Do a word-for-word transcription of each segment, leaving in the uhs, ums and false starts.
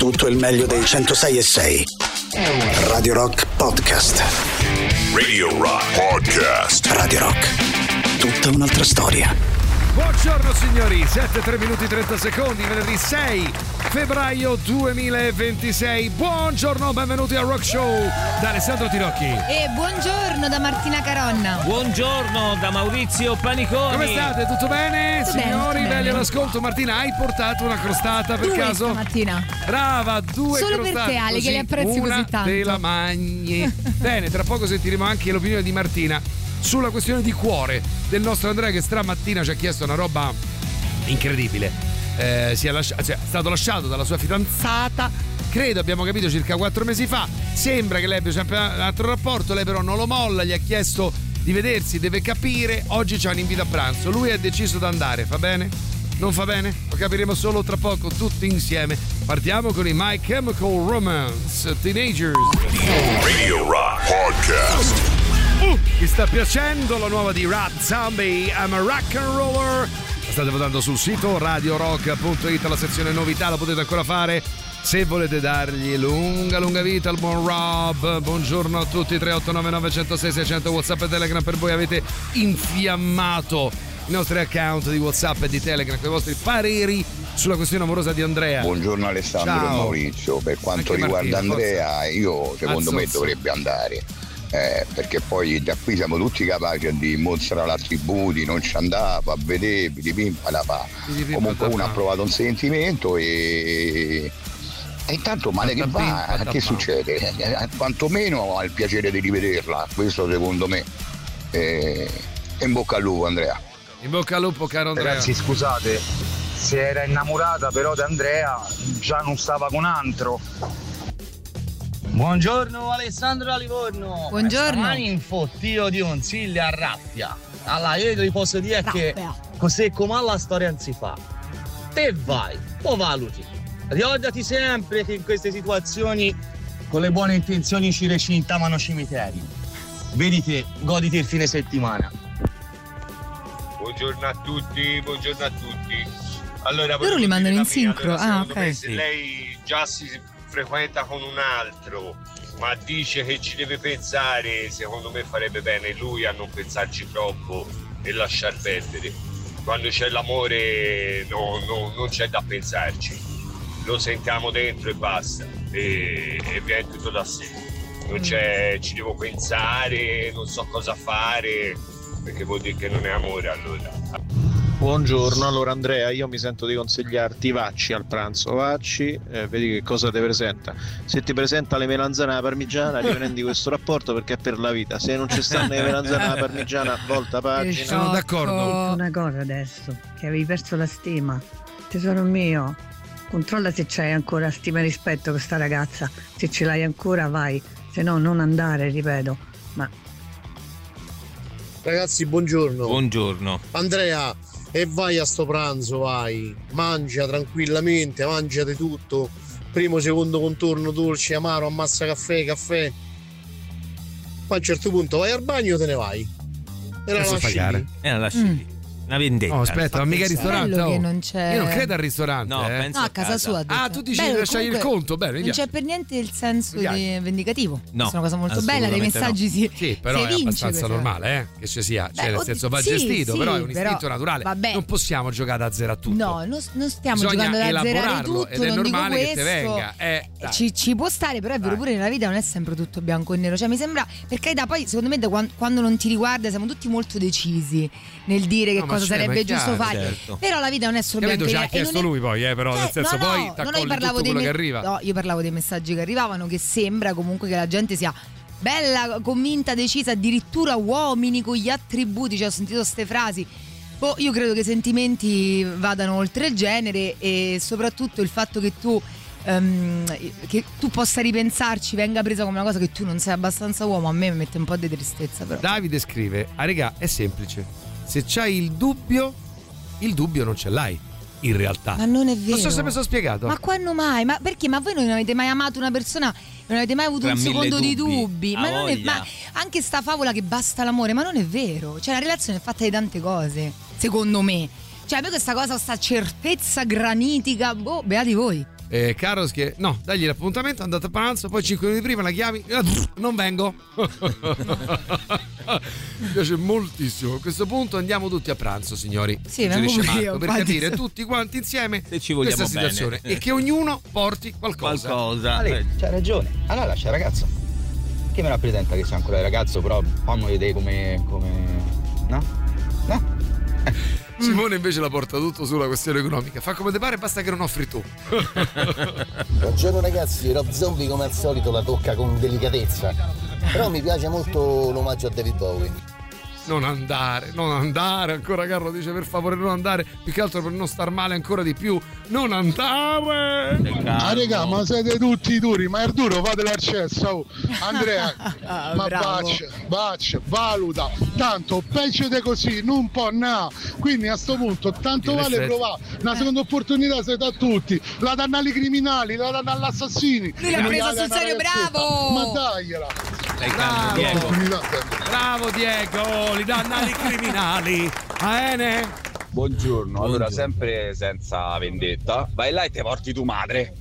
Tutto il meglio dei centosei e sei. Radio Rock Podcast. Radio Rock Podcast. Radio Rock. Tutta un'altra storia. Buongiorno signori, sette e tre minuti trenta secondi, venerdì sei febbraio duemilaventisei. Buongiorno, benvenuti al Rock Show da Alessandro Tirocchi. E buongiorno da Martina Caronna. Buongiorno da Maurizio Paniconi. Come state? Tutto bene? Tutto signori, bene, belli bene. all'ascolto. Martina, hai portato una crostata per Due caso? stamattina. Brava, due Solo crostate. per te, Ale, così che le apprezzi una così tanto. te la magni. Bene, tra poco sentiremo anche l'opinione di Martina sulla questione di cuore del nostro Andrea, che stamattina ci ha chiesto una roba incredibile. Eh, si è, lasci- cioè, è stato lasciato dalla sua fidanzata, credo abbiamo capito circa quattro mesi fa. Sembra che lei abbia sempre un altro rapporto, lei però non lo molla, gli ha chiesto di vedersi, deve capire. Oggi c'è un invito a pranzo, lui ha deciso di andare. Fa bene? Non fa bene? Lo capiremo solo tra poco tutti insieme. Partiamo con i My Chemical Romance Teenagers. Radio Rock Podcast. Uh, mi sta piacendo la nuova di Rat Zombie, I'm a Rock and Roller. La state votando sul sito radio rock punto it, la sezione novità la potete ancora fare se volete dargli lunga lunga vita al buon Rob. Buongiorno a tutti. Tre otto nove nove zero sei sei zero zero WhatsApp e Telegram per voi. Avete infiammato i nostri account di WhatsApp e di Telegram con i vostri pareri sulla questione amorosa di Andrea. Buongiorno Alessandro Ciao. e Maurizio. Per quanto Anche riguarda Martina, Andrea, io secondo Azzozzo. me dovrebbe andare. Eh, perché poi da qui siamo tutti capaci di dimostrare attributi, non ci andava a vedere, di pimpa la pa. Comunque uno ha provato un sentimento e, e intanto male che va, che succede? Eh, Quantomeno ha il piacere di rivederla, questo secondo me. Eh, e in bocca al lupo Andrea. In bocca al lupo caro Andrea. Ragazzi, scusate, si era innamorata però di Andrea, già non stava con altro. Buongiorno Alessandro da Livorno. Buongiorno. Stamani in fottio di consigli a rabbia. Allora io vi posso dire che Rabbia. così come la storia non si fa. Te vai, o valuti. Ricordati sempre che in queste situazioni con le buone intenzioni ci recintavano cimiteri. Vedi te, goditi il fine settimana. Buongiorno a tutti, buongiorno a tutti. Allora, Loro volevo li mandano dire in la mia. sincro? Allora, Ah, secondo ok. me se lei già si frequenta con un altro, ma dice che ci deve pensare, secondo me farebbe bene lui a non pensarci troppo e lasciar perdere. Quando c'è l'amore no, no, non c'è da pensarci, lo sentiamo dentro e basta, e, e viene tutto da sé. Non c'è, ci devo pensare, non so cosa fare, perché vuol dire che non è amore allora. Buongiorno, allora Andrea, io mi sento di consigliarti vacci al pranzo, vacci, eh, vedi che cosa ti presenta. Se ti presenta le melanzane alla parmigiana, riprendi questo rapporto perché è per la vita. Se non ci stanno le melanzane alla parmigiana, volta pagina. Sono d'accordo. Una cosa adesso, che avevi perso la stima. Tesoro mio, controlla se c'hai ancora stima e rispetto per sta ragazza. Se ce l'hai ancora vai, se no non andare, ripeto. Ma Ragazzi, buongiorno. Buongiorno. Andrea, e vai a sto pranzo, vai. Mangia tranquillamente, mangiate tutto. Primo, secondo contorno, dolce, amaro, ammazza caffè, caffè. Poi a un certo punto vai al bagno e te ne vai. E la Adesso lasci pagare. lì. E la lasci lì. Una vendetta. Oh, aspetta, ma mica al ristorante. Bello che oh. non c'è. Io non credo al ristorante. No, eh. penso No, a casa sua. ha detto. Ah, tu dici Bello, di lasciare il comunque conto? Bene, mi non piace. c'è per niente il senso Mi piace. di vendicativo. No, Questa è una cosa molto bella, dei assolutamente messaggi si Sì, però si è vince abbastanza questa- normale, eh, che ci sia. Cioè, Beh, nel oddio, senso va sì, gestito, sì, però è un istinto però, naturale. vabbè. Non possiamo giocare da zero a tutto. No, non, non stiamo Bisogna giocando da zerare elaborarlo tutto, ed è non normale dico che te questo. venga. Eh, dai. Ci, ci può stare, però è vero, Dai. pure nella vita non è sempre tutto bianco e nero. Cioè, mi sembra, per carità, poi secondo me da quan- quando non ti riguarda siamo tutti molto decisi nel dire che No, ma cosa c'è, ma sarebbe è giusto chiaro, fare. certo. Però la vita non è solo Capito, bianco ci e ha nero. e chiesto non è- lui poi, eh, però Cioè, nel senso no, poi no, non t'accolli io parlavo tutto dei quello me- che arriva. No, io parlavo dei messaggi che arrivavano, che sembra comunque che la gente sia bella, convinta, decisa, addirittura uomini con gli attributi. Cioè, ho sentito ste frasi. Boh, io credo che i sentimenti vadano oltre il genere, e soprattutto il fatto che tu ehm, che tu possa ripensarci venga presa come una cosa che tu non sei abbastanza uomo, a me mi mette un po' di tristezza, però. Davide scrive: ah regà, è semplice. Se c'hai il dubbio, il dubbio non ce l'hai. In realtà. Ma non è vero. Non so se mi sono spiegato. Ma quando mai? Ma perché? Ma voi non avete mai amato una persona? Non avete mai avuto Tra un mille secondo di dubbi, dubbi? ha Ma non è, voglia. ma anche sta favola che basta l'amore, ma non è vero. Cioè, la relazione è fatta di tante cose, secondo me. Cioè, a me questa cosa, questa certezza granitica, boh, beati voi. Eh, Carlos che no, dagli l'appuntamento, è andato a pranzo, poi cinque minuti prima la chiami, non vengo. Mi piace moltissimo. A questo punto andiamo tutti a pranzo, signori. Sì, vengo Marco, io, per capire tutti quanti insieme se ci vogliamo questa situazione bene. e che ognuno porti qualcosa. Qualcosa. Ma lei c'ha ragione. Allora lascia il ragazzo. Che mi rappresenta che sia ancora il ragazzo, però fammi vedere come. come. no? No? Simone invece la porta tutto sulla questione economica. Fa come te pare, basta che non offri tu. Buongiorno ragazzi, Rob Zombie come al solito la tocca con delicatezza. Però mi piace molto l'omaggio a David Bowie. Non andare, non andare, ancora Carlo dice per favore non andare, più che altro per non star male ancora di più, non andare. Ah regà, ma siete tutti duri, ma è duro, fate l'accesso. Oh. Andrea, ah, ma bravo. baccia, baccia, valuta, tanto peggio di così, non può na. Quindi a sto punto tanto In vale effetti. provare, una seconda opportunità se da tutti, la danno ai criminali, la danno agli assassini. Lui l'ha non presa la sul danno serio, alla ragazzetta. bravo! Ma dagliela. Bravo, Diego. Bravo Diego, li danno ai criminali. Aene? Buongiorno, allora sempre senza vendetta, vai là e te porti tu madre.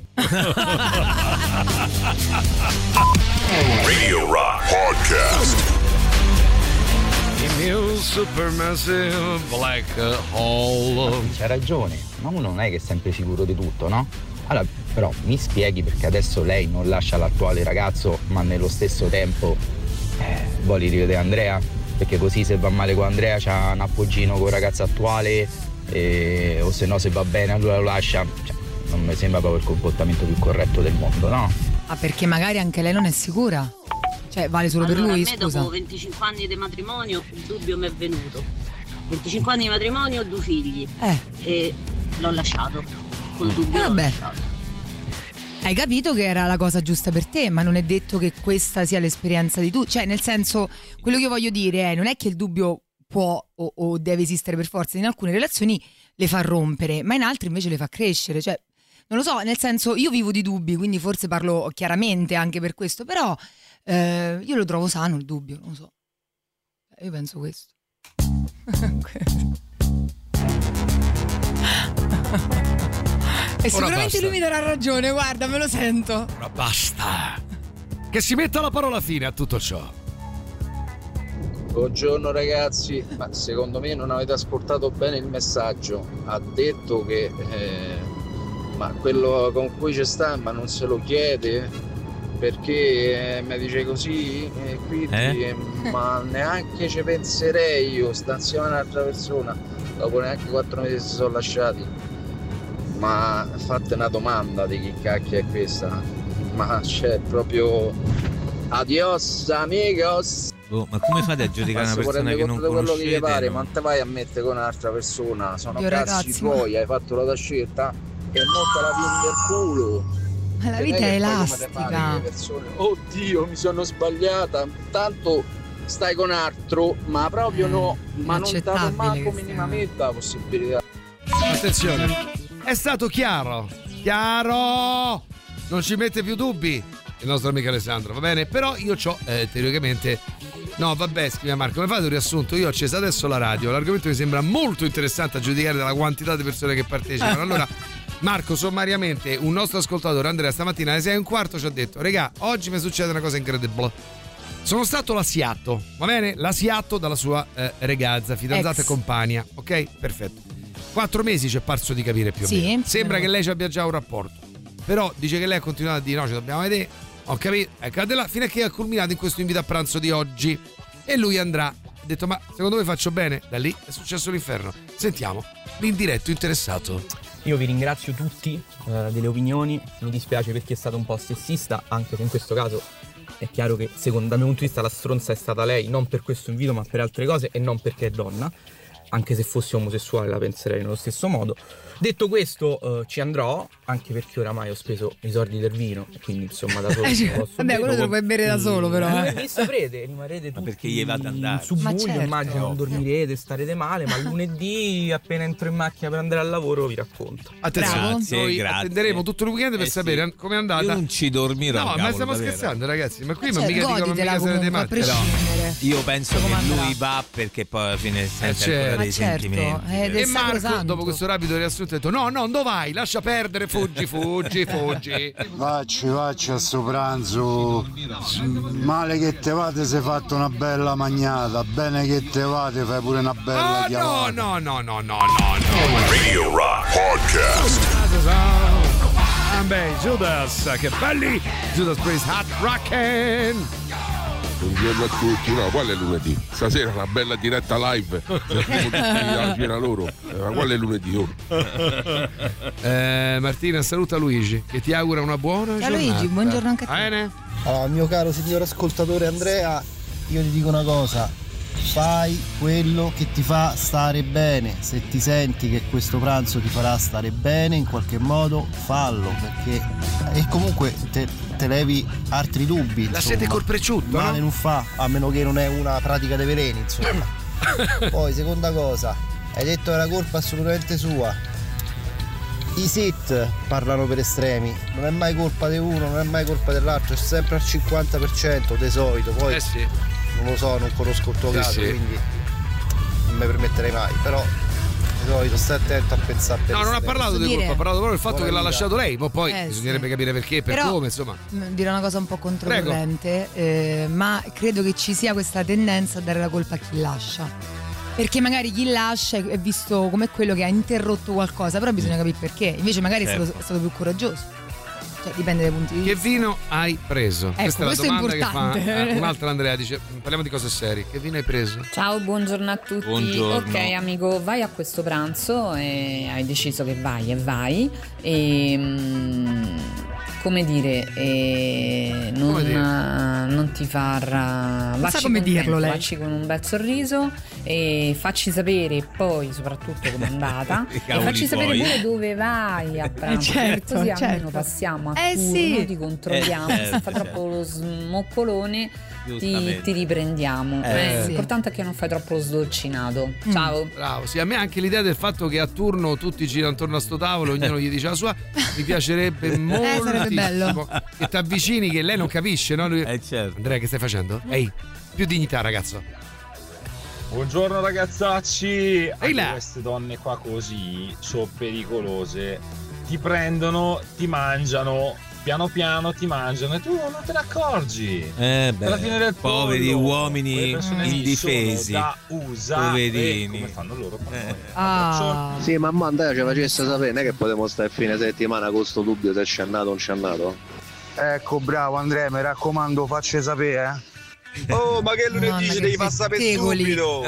Radio Rock Podcast. Il mio supermassive black hole. C'ha ragione, ma uno non è che è sempre sicuro di tutto, no? Allora, però mi spieghi perché adesso lei non lascia l'attuale ragazzo, ma nello stesso tempo eh, vuole rivedere Andrea? Perché così se va male con Andrea c'ha un appoggino con il ragazzo attuale e, o se no se va bene allora lo lascia. Cioè, non mi sembra proprio il comportamento più corretto del mondo, no? Ah, perché magari anche lei non è sicura. Cioè, vale solo allora, per lui, a me scusa. dopo venticinque anni di matrimonio il dubbio mi è venuto. venticinque anni di matrimonio, due figli. Eh. E l'ho lasciato. Col dubbio Eh, l'ho vabbè. lasciato. Hai capito che era la cosa giusta per te, ma non è detto che questa sia l'esperienza di tu. Cioè, nel senso, quello che io voglio dire è, non è che il dubbio può o, o deve esistere per forza. In alcune relazioni le fa rompere, ma in altre invece le fa crescere. Cioè, non lo so, nel senso, io vivo di dubbi, quindi forse parlo chiaramente anche per questo, però eh, io lo trovo sano il dubbio, non lo so. Io penso questo. E sicuramente basta. lui mi darà ragione, guarda, me lo sento. Ma basta. Che si metta la parola fine a tutto ciò. Buongiorno ragazzi, ma secondo me non avete ascoltato bene il messaggio. Ha detto che eh, ma quello con cui ci sta, ma non se lo chiede perché eh, mi dice così e quindi Eh? ma neanche ci penserei io, sta insieme a un'altra persona, dopo neanche quattro mesi si sono lasciati. Ma fate una domanda di chi cacchio è questa? Ma c'è proprio adios amigos. Oh, ma come fate a giudicare Ma una se persona rendi che non conto di quello che gli conoscete? pare, no? ma non te vai a mettere con un'altra persona, sono Dio, cazzi ragazzi, tuoi, hai fatto la tua scelta e non te la vieni del culo. Ma la Che vita non è che poi come te pare elastica. le persone, oddio mi sono sbagliata, tanto stai con altro, ma proprio no, ma non ti inaccettabile manco questa- minimamente la possibilità. Attenzione, è stato chiaro, chiaro, non ci mette più dubbi il nostro amico Alessandro, va bene? Però io c'ho eh, teoricamente, no vabbè, scrive Marco, come fate un riassunto? Io ho acceso adesso la radio, l'argomento mi sembra molto interessante a giudicare dalla quantità di persone che partecipano. Allora Marco, sommariamente, un nostro ascoltatore Andrea stamattina alle sei e un quarto ci ha detto: regà, oggi mi succede una cosa incredibile. Sono stato lasiato, va bene? Lasiato dalla sua eh, ragazza, fidanzata Ex. e compagna, ok? Perfetto. Quattro mesi ci è parso di capire più o Sì, meno. Sembra però- che lei ci abbia già un rapporto. Però dice che lei ha continuato a dire no, ci dobbiamo vedere. Ho capito. Ecco, da là, fino a che ha culminato in questo invito a pranzo di oggi. E lui andrà. Ha detto, ma secondo me faccio bene? Da lì è successo l'inferno. Sentiamo l'indiretto interessato. Io vi ringrazio tutti eh, delle opinioni, mi dispiace perché è stato un po' sessista, anche se in questo caso è chiaro che secondo dal mio punto di vista la stronza è stata lei, non per questo invito ma per altre cose e non perché è donna, anche se fossi omosessuale la penserei nello stesso modo. Detto questo eh, ci andrò, anche perché oramai ho speso i soldi del vino, quindi insomma da solo Eh, non cioè, posso vabbè, bere. quello te lo puoi bere da solo, però, eh. Lunedì saprete, rimarrete tutti Ma perché gli vado ad andare? in subbuglio, Ma certo. immagino non dormirete, starete male, ma lunedì appena entro in macchina per andare al lavoro vi racconto. Attenzione, Grazie, noi grazie. attenderemo tutto il weekend per Eh sì. sapere com'è andata. Io non ci dormirò. No, ma cavolo, stiamo davvero. scherzando, ragazzi. Ma qui Cioè, ma mica dicono goditela mica sarete comunque, a matti. No. prescindere. andare. Io penso che lui va perché poi alla fine sente certo. ancora dei Ma certo, sentimenti. ed è E Marco, sacrosanto. dopo questo rapido riassunto, ha detto: no, no, dove vai? Lascia perdere, fuggi, fuggi, fuggi. Vacci, vacci a sto pranzo. Male che te va, ti sei fatto una bella magnata. Bene che te va, ti fai pure una bella Oh, chiamata. no, no, no, no, no, no. Radio Rock Podcast. Beh, Judas, che belli! Judas Priest Hot Rockin'. Buongiorno a tutti, no, quale lunedì? Stasera una bella diretta live. La cena loro. Eh, ma quale lunedì? Oh. Eh, Martina, saluta Luigi, che ti augura una buona Ciao giornata. Luigi, buongiorno anche a te. Bene? Allora, mio caro signor ascoltatore Andrea, io ti dico una cosa: fai quello che ti fa stare bene. Se ti senti che questo pranzo ti farà stare bene in qualche modo, fallo, perché e comunque te, te levi altri dubbi. La insomma. sete col preciutto, male no? non fa, a meno che non è una pratica dei veleni, insomma. Poi seconda cosa, hai detto che la colpa è assolutamente sua. I sit parlano per estremi, non è mai colpa di uno, non è mai colpa dell'altro, è sempre al cinquanta per cento di solito. Poi Eh sì. non lo so, non conosco il tuo Sì, caso, sì. quindi non mi permetterei mai, però di solito stai attento a pensare per No, non ha estremi. parlato di Posso colpa, dire? ha parlato proprio del fatto Buona che l'ha vita. lasciato lei, ma poi Eh, bisognerebbe sì. capire perché, per Però, come, insomma. mh, dirò una cosa un po' controcorrente, eh, ma credo che ci sia questa tendenza a dare la colpa a chi lascia. Perché magari chi lascia è visto come quello che ha interrotto qualcosa, però bisogna capire perché. Invece magari è, Certo. stato, è stato più coraggioso. Cioè, dipende dai punti di Che vista. vino hai preso? Questa è la questo è domanda che fa importante. eh, un'altra Andrea, dice: parliamo di cose serie. Che vino hai preso? Ciao, buongiorno a tutti. Buongiorno. Ok, amico, vai a questo pranzo e hai deciso che vai e vai. E, mm, come dire, e non, Come dire? non ti far. sa Vacci come contento, dirlo lei. Vacci con un bel sorriso e facci sapere poi, soprattutto, com'è andata. I E cavoli facci sapere tuoi. pure dove vai a pranzo. Eh, certo, così certo. almeno passiamo a Eh, turno, sì. ti controlliamo. Eh, Se certo, fa troppo lo smoccolone. Ti, Giustamente. ti riprendiamo. Eh, Eh, sì. L'importante è che non fai troppo lo sdolcinato. Ciao. Bravo, sì, a me anche l'idea del fatto che a turno tutti girano attorno a sto tavolo, ognuno gli dice la sua, mi piacerebbe molto. sarebbe bello. Che ti avvicini, che lei non capisce, no? Lui... Eh certo. Andrea, che stai facendo? Ehi, più dignità, ragazzo. Buongiorno ragazzacci. Anche là. queste donne qua così sono pericolose. Ti prendono, ti mangiano, piano piano ti mangiano e tu non te ne accorgi. Eh beh, Alla fine del poveri pollo, uomini quelle persone lì indifesi. sono da usare, Poverini. come fanno loro. Eh. Ah. Sì, ma Andrea ci facesse sapere, non è che potremmo stare il fine settimana con sto dubbio se c'è andato o non c'è andato. Ecco, bravo Andrea, mi raccomando, facci sapere, eh. Oh, ma che lunedì Madonna, ci che devi far sapere pettegoli. subito?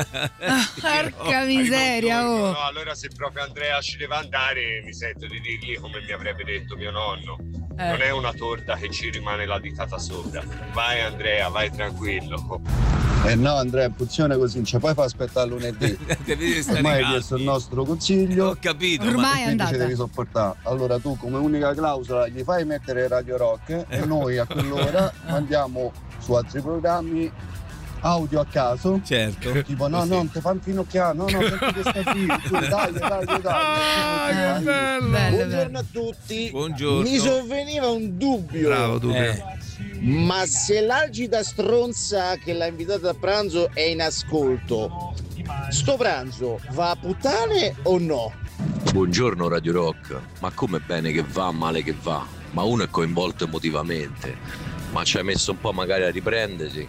Porca miseria, oh. No, allora se proprio Andrea ci deve andare mi sento di dirgli come mi avrebbe detto mio nonno. Eh. Non è una torta che ci rimane la ditata sopra. Vai Andrea, vai tranquillo. Eh no Andrea, funziona così, non ci puoi far aspettare lunedì. Devi stare Ormai hai calmi. chiesto il nostro consiglio. Ho capito. Ormai ma... è Quindi andata. ci devi sopportare. Allora tu come unica clausola gli fai mettere Radio Rock e noi a quell'ora mandiamo su altri programmi audio a caso. Certo. Tipo no, Così. no, non ti fa infinocchiare, no, no, senti che sta qui, tu, dai, dai, dai, dai. Ah, che bello. Bello, Buongiorno a tutti. Buongiorno. Mi sovveniva un dubbio. Bravo, Dubbio. Eh. Ma se l'algida stronza che l'ha invitata a pranzo è in ascolto, sto pranzo va a puttane o no? Buongiorno Radio Rock, ma come bene che va, male che va? Ma uno è coinvolto emotivamente, ma ci hai messo un po' magari a riprendersi.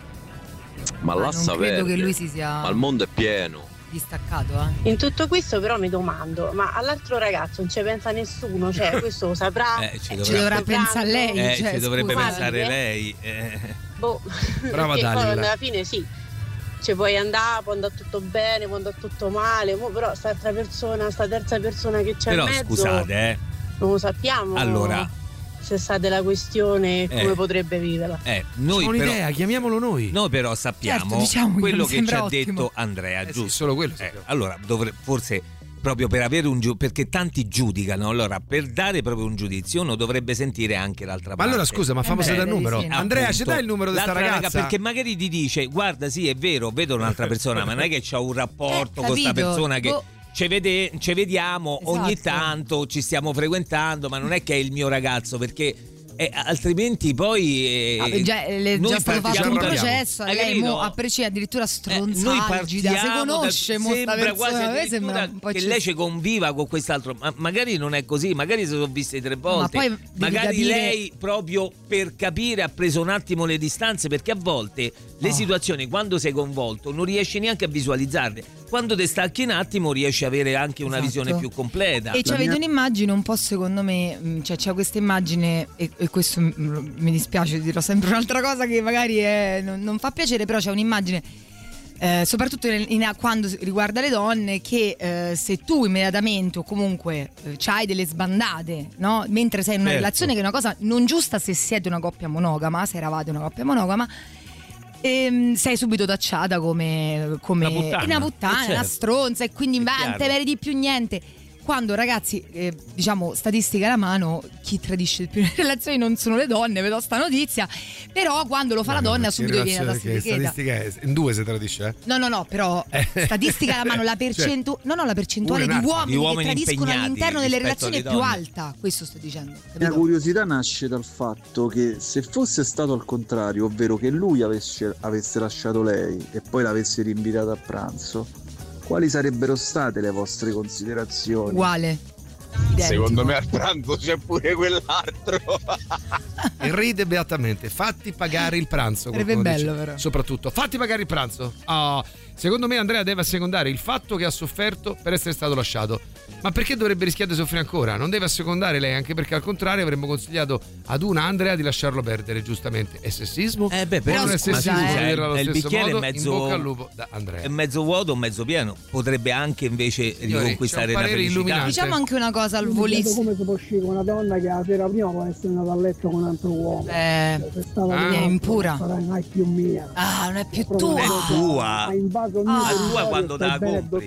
Ma Ma lascia non credo perdere. che lui si sia Ma il mondo è pieno. distaccato, eh. In tutto questo però mi domando, ma all'altro ragazzo non ci pensa nessuno, cioè questo lo saprà? Eh, ci Ci dovrà, dovrà pensare lei. eh, cioè, ci dovrebbe scusa. pensare eh. lei. Eh. Boh, Brava perché poi Dalila. alla fine sì, ci puoi andare, può andare tutto bene, può andare tutto male, mo però sta altra persona, sta terza persona che c'è Però in mezzo, scusate, eh. non lo sappiamo. Allora. Se sta della questione, come Eh. potrebbe viverla. Eh, noi C'ho però, un'idea, chiamiamolo noi. noi però sappiamo Certo, diciamo che quello mi che ci sembra ha ottimo. detto Andrea, Eh sì, giusto? solo quello Eh, sappiamo. allora, dovre- forse proprio per avere un giudizio, perché tanti giudicano, allora per dare proprio un giudizio uno dovrebbe sentire anche l'altra Ma parte. allora scusa, ma fammi Eh beh, sedere il numero. sì, no. Andrea, ci Appunto, dai il numero di sta l'altra raga- ragazza? perché magari ti dice guarda sì è vero, vedo un'altra persona, ma non è che c'ho un rapporto Eh, con sta capito. persona che Boh. ci vede- ci vediamo ogni Esatto. tanto, ci stiamo frequentando, ma non è che è il mio ragazzo, perché E altrimenti poi eh, ah, già, le, già stato fatto un processo, Hai lei capito? mo, a prescindere addirittura stronzagida, eh, se conosce da, sembra persona, quasi a me sembra un po' che eccesso. lei ci conviva con quest'altro, ma magari non è così, magari si sono viste tre volte, ma poi magari capire... lei proprio per capire ha preso un attimo le distanze, perché a volte le oh. situazioni quando sei coinvolto non riesci neanche a visualizzarle, quando ti stacchi un attimo riesci a avere anche una esatto. visione più completa. E c'avete mia... un'immagine un po', secondo me, cioè c'è questa immagine e, e questo mi dispiace, dirò sempre un'altra cosa che magari è, non, non fa piacere, però c'è un'immagine eh, soprattutto in, in, quando riguarda le donne che eh, se tu immediatamente o comunque eh, c'hai delle sbandate, no? Mentre sei in una certo. relazione che è una cosa non giusta se siete una coppia monogama, se eravate una coppia monogama, e sei subito tacciata come, come una puttana, una, puttana, certo. una stronza, e quindi non te meriti più niente. Quando, ragazzi, eh, diciamo, statistica alla mano, chi tradisce di più nelle relazioni non sono le donne, vedo sta notizia, però quando lo fa no, la donna subito viene la statistica è in due se tradisce eh? no no no però eh. statistica alla mano, la percentuale cioè, no no la percentuale di uomini, di uomini che tradiscono all'interno delle relazioni è più donne. alta, questo sto dicendo, capito? La curiosità nasce dal fatto che se fosse stato al contrario, ovvero che lui avesse, avesse lasciato lei e poi l'avesse rinvitata a pranzo, quali sarebbero state le vostre considerazioni? Uguale. Identico. Secondo me al pranzo c'è pure quell'altro. E ride beatamente. Fatti pagare il pranzo. Sarebbe bello, però. Soprattutto, fatti pagare il pranzo. Oh, secondo me Andrea deve assecondare il fatto che ha sofferto per essere stato lasciato. Ma perché dovrebbe rischiare di soffrire ancora? Non deve assecondare lei, anche perché al contrario avremmo consigliato ad una Andrea di lasciarlo perdere, giustamente. È sessismo? Eh beh, però non è sessismo eh. vederla allo il stesso bicchiere modo. è mezzo, in bocca al lupo da Andrea. È mezzo vuoto o mezzo pieno. Potrebbe anche invece riconquistare la felicità. Diciamo anche una cosa al volissimo. Come si può uscire con una donna che la sera prima può essere andata a letto con un altro uomo? Eh, ah, è impura. Non è più mia. Ah, non è più tua. È tua. Hai invaso il ah, mio tua quando te la compri.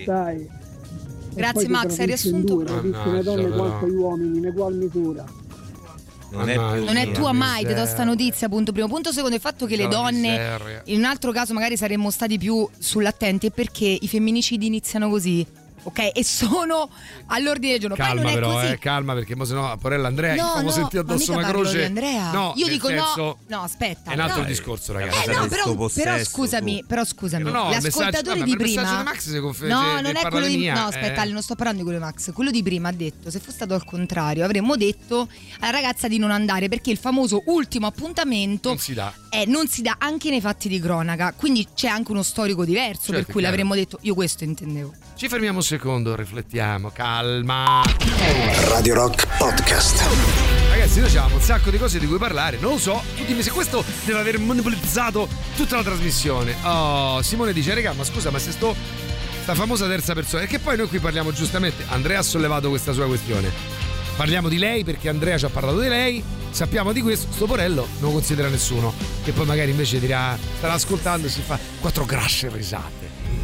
Grazie Max, hai riassunto. Tradisce le donne quanto gli uomini, in egual misura. Non è, non è tua mai, ti do sta notizia, punto primo. Punto secondo, il fatto che le donne, in un altro caso magari saremmo stati più sull'attenti, è perché i femminicidi iniziano così. Ok, e sono all'ordine del giorno. Calma, poi non è però, così. Eh, calma, perché mo se no, porella Andrea, no, stiamo no, sentendo addosso ma una mica croce. Di Andrea. No, io dico senso, no, no, aspetta. È un altro no. discorso, ragazzi. Eh, no, però, però scusami, però scusami. No, no, Gli ascoltatori di prima. Di Max si conf- no, se, non è quello di. mia, No, aspetta, eh. non sto parlando di quello di Max. Quello di prima ha detto: se fosse stato al contrario, avremmo detto alla ragazza di non andare, perché il famoso ultimo appuntamento non si dà. Eh, non si dà anche nei fatti di cronaca. Quindi c'è anche uno storico diverso, certo, per cui chiaro. l'avremmo detto. Io questo intendevo. Ci fermiamo un secondo, riflettiamo, calma. Radio Rock Podcast. Ragazzi, noi abbiamo un sacco di cose di cui parlare. Non lo so, tu dimmi se questo deve aver monopolizzato tutta la trasmissione. Oh, Simone dice, raga, ma scusa, ma se sto sta famosa terza persona, e che poi noi qui parliamo giustamente, Andrea ha sollevato questa sua questione. Parliamo di lei perché Andrea ci ha parlato di lei. Sappiamo di questo, sto porello non considera nessuno. Che poi magari invece dirà, starà ascoltando e si fa quattro grasce risate.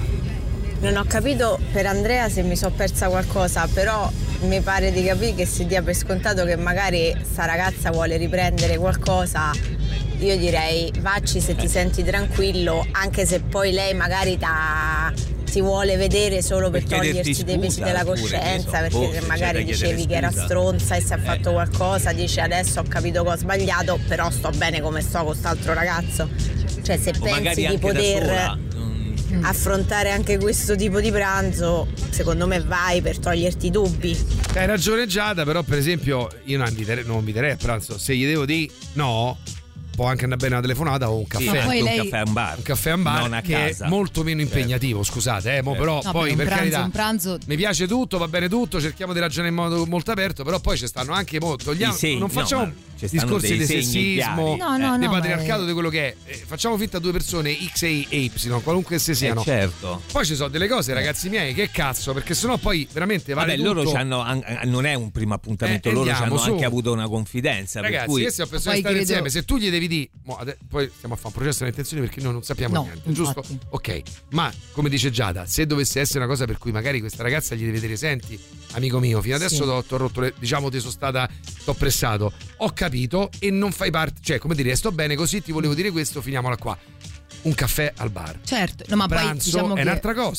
Non ho capito per Andrea se mi sono persa qualcosa, però mi pare di capire che si dia per scontato che magari sta ragazza vuole riprendere qualcosa. Io direi vacci se ti senti tranquillo, anche se poi lei magari ta, ti vuole vedere solo per, per togliersi dei pesi della coscienza, perché oh, se magari dicevi che era stronza e si è eh. fatto qualcosa, dice adesso ho capito che ho sbagliato, però sto bene come sto con quest'altro ragazzo. Cioè se o pensi di poter affrontare anche questo tipo di pranzo, secondo me vai per toglierti i dubbi. Hai ragione Giada, però per esempio io non inviterei, non inviterei a pranzo, se gli devo dire no, può anche andare bene una telefonata o un caffè, sì, anche lei... un caffè a un bar, un caffè a un bar non a che casa. È molto meno impegnativo, certo. Scusate, eh, mo certo. Però no, poi per, per pranzo, carità un pranzo... mi piace tutto, va bene tutto, cerchiamo di ragionare in modo molto aperto, però poi ci stanno anche molto, togliamo, segni, non facciamo no, discorsi di sessismo, no, no, di no, patriarcato, ma... di quello che è, eh, facciamo finta due persone X e Y, qualunque esse siano, eh, certo. Poi ci sono delle cose, ragazzi miei, che cazzo, perché sennò poi veramente vale Vabbè, tutto. loro c'hanno, non è un primo appuntamento, eh, loro hanno su. anche avuto una confidenza, ragazzi, per cui... questi sono persone che stanno credo... insieme, se tu gli devi dire mo, ade- poi stiamo a fare un processo delle intenzioni perché noi non sappiamo no, niente, infatti. giusto? Ok, ma come dice Giada, se dovesse essere una cosa per cui magari questa ragazza gli deve dire senti amico mio, fino adesso sì. t'ho rotto le, diciamo ti sono stata t'ho pressato, ho capito e non fai parte, cioè come dire sto bene così, ti volevo dire questo, finiamola qua. Un caffè al bar, certo, no, ma pranzo poi diciamo è che... un'altra cosa.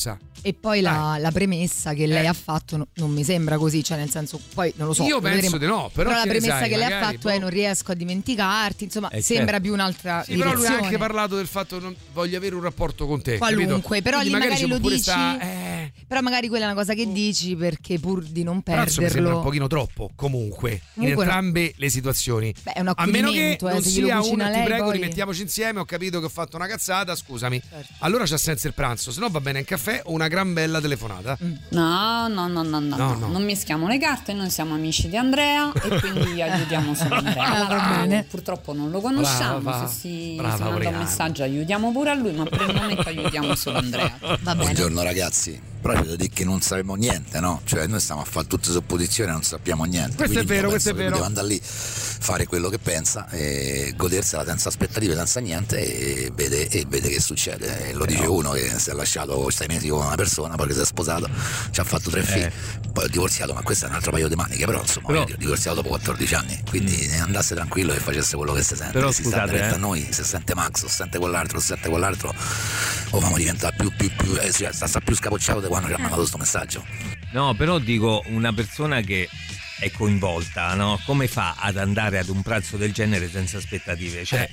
E poi la, la premessa che lei Eh. ha fatto no- non mi sembra così, cioè nel senso, poi non lo so. Io lo penso vedremo. di no, però la che ne premessa sai, che lei ha magari, fatto è boh. non riesco a dimenticarti, insomma, Eh, sembra certo. più un'altra Sì, però lui direzione. ha anche parlato del fatto che non voglio avere un rapporto con te. Qualunque, capito? però Quindi lì magari, ci lo può pure dici. sta- eh, Però magari quella è una cosa che dici perché pur di non Pranzo mi sembra perderlo. un pochino troppo, comunque, Comunque in no. entrambe le situazioni. Beh, è un A meno che accudimento, eh, non se glielo sia cucina uno, ti lei, prego, poi- rimettiamoci insieme, ho capito che ho fatto una cazzata, scusami. Certo. Allora c'ha senso il pranzo, se no va bene un caffè o una gran bella telefonata. No, no, no, no, no, No, no. no. non mischiamo le carte, noi siamo amici di Andrea e quindi aiutiamo solo Andrea. Ah, va bene. Purtroppo non lo conosciamo, Brava. se si, Brava, si manda un Oriana. messaggio aiutiamo pure a lui, ma per il momento aiutiamo solo Andrea. Va bene. Buongiorno ragazzi, però c'è da dire che non sappiamo niente, no? Cioè noi stiamo a fare tutte supposizioni e non sappiamo niente. Questo è Quindi vero, io questo è penso che vero. Deve andare lì, fare quello che pensa e godersela senza aspettative, senza niente e vede, e vede che succede. E lo dice uno che si è lasciato sei mesi con una persona, poi che si è sposato, ci ha fatto tre figli, poi è divorziato, ma questo è un altro paio di maniche, però insomma Però- è divorziato dopo quattordici anni, quindi andasse tranquillo e facesse quello che si sente. Però si sta scusate, diretta eh. a noi, se sente Max o sente quell'altro o sente quell'altro, o famo diventare più, più, più eh, cioè, sta, sta più scapocciato di quando ci ha mandato questo messaggio. No, però dico, una persona che è coinvolta, no? Come fa ad andare ad un pranzo del genere senza aspettative? Cioè,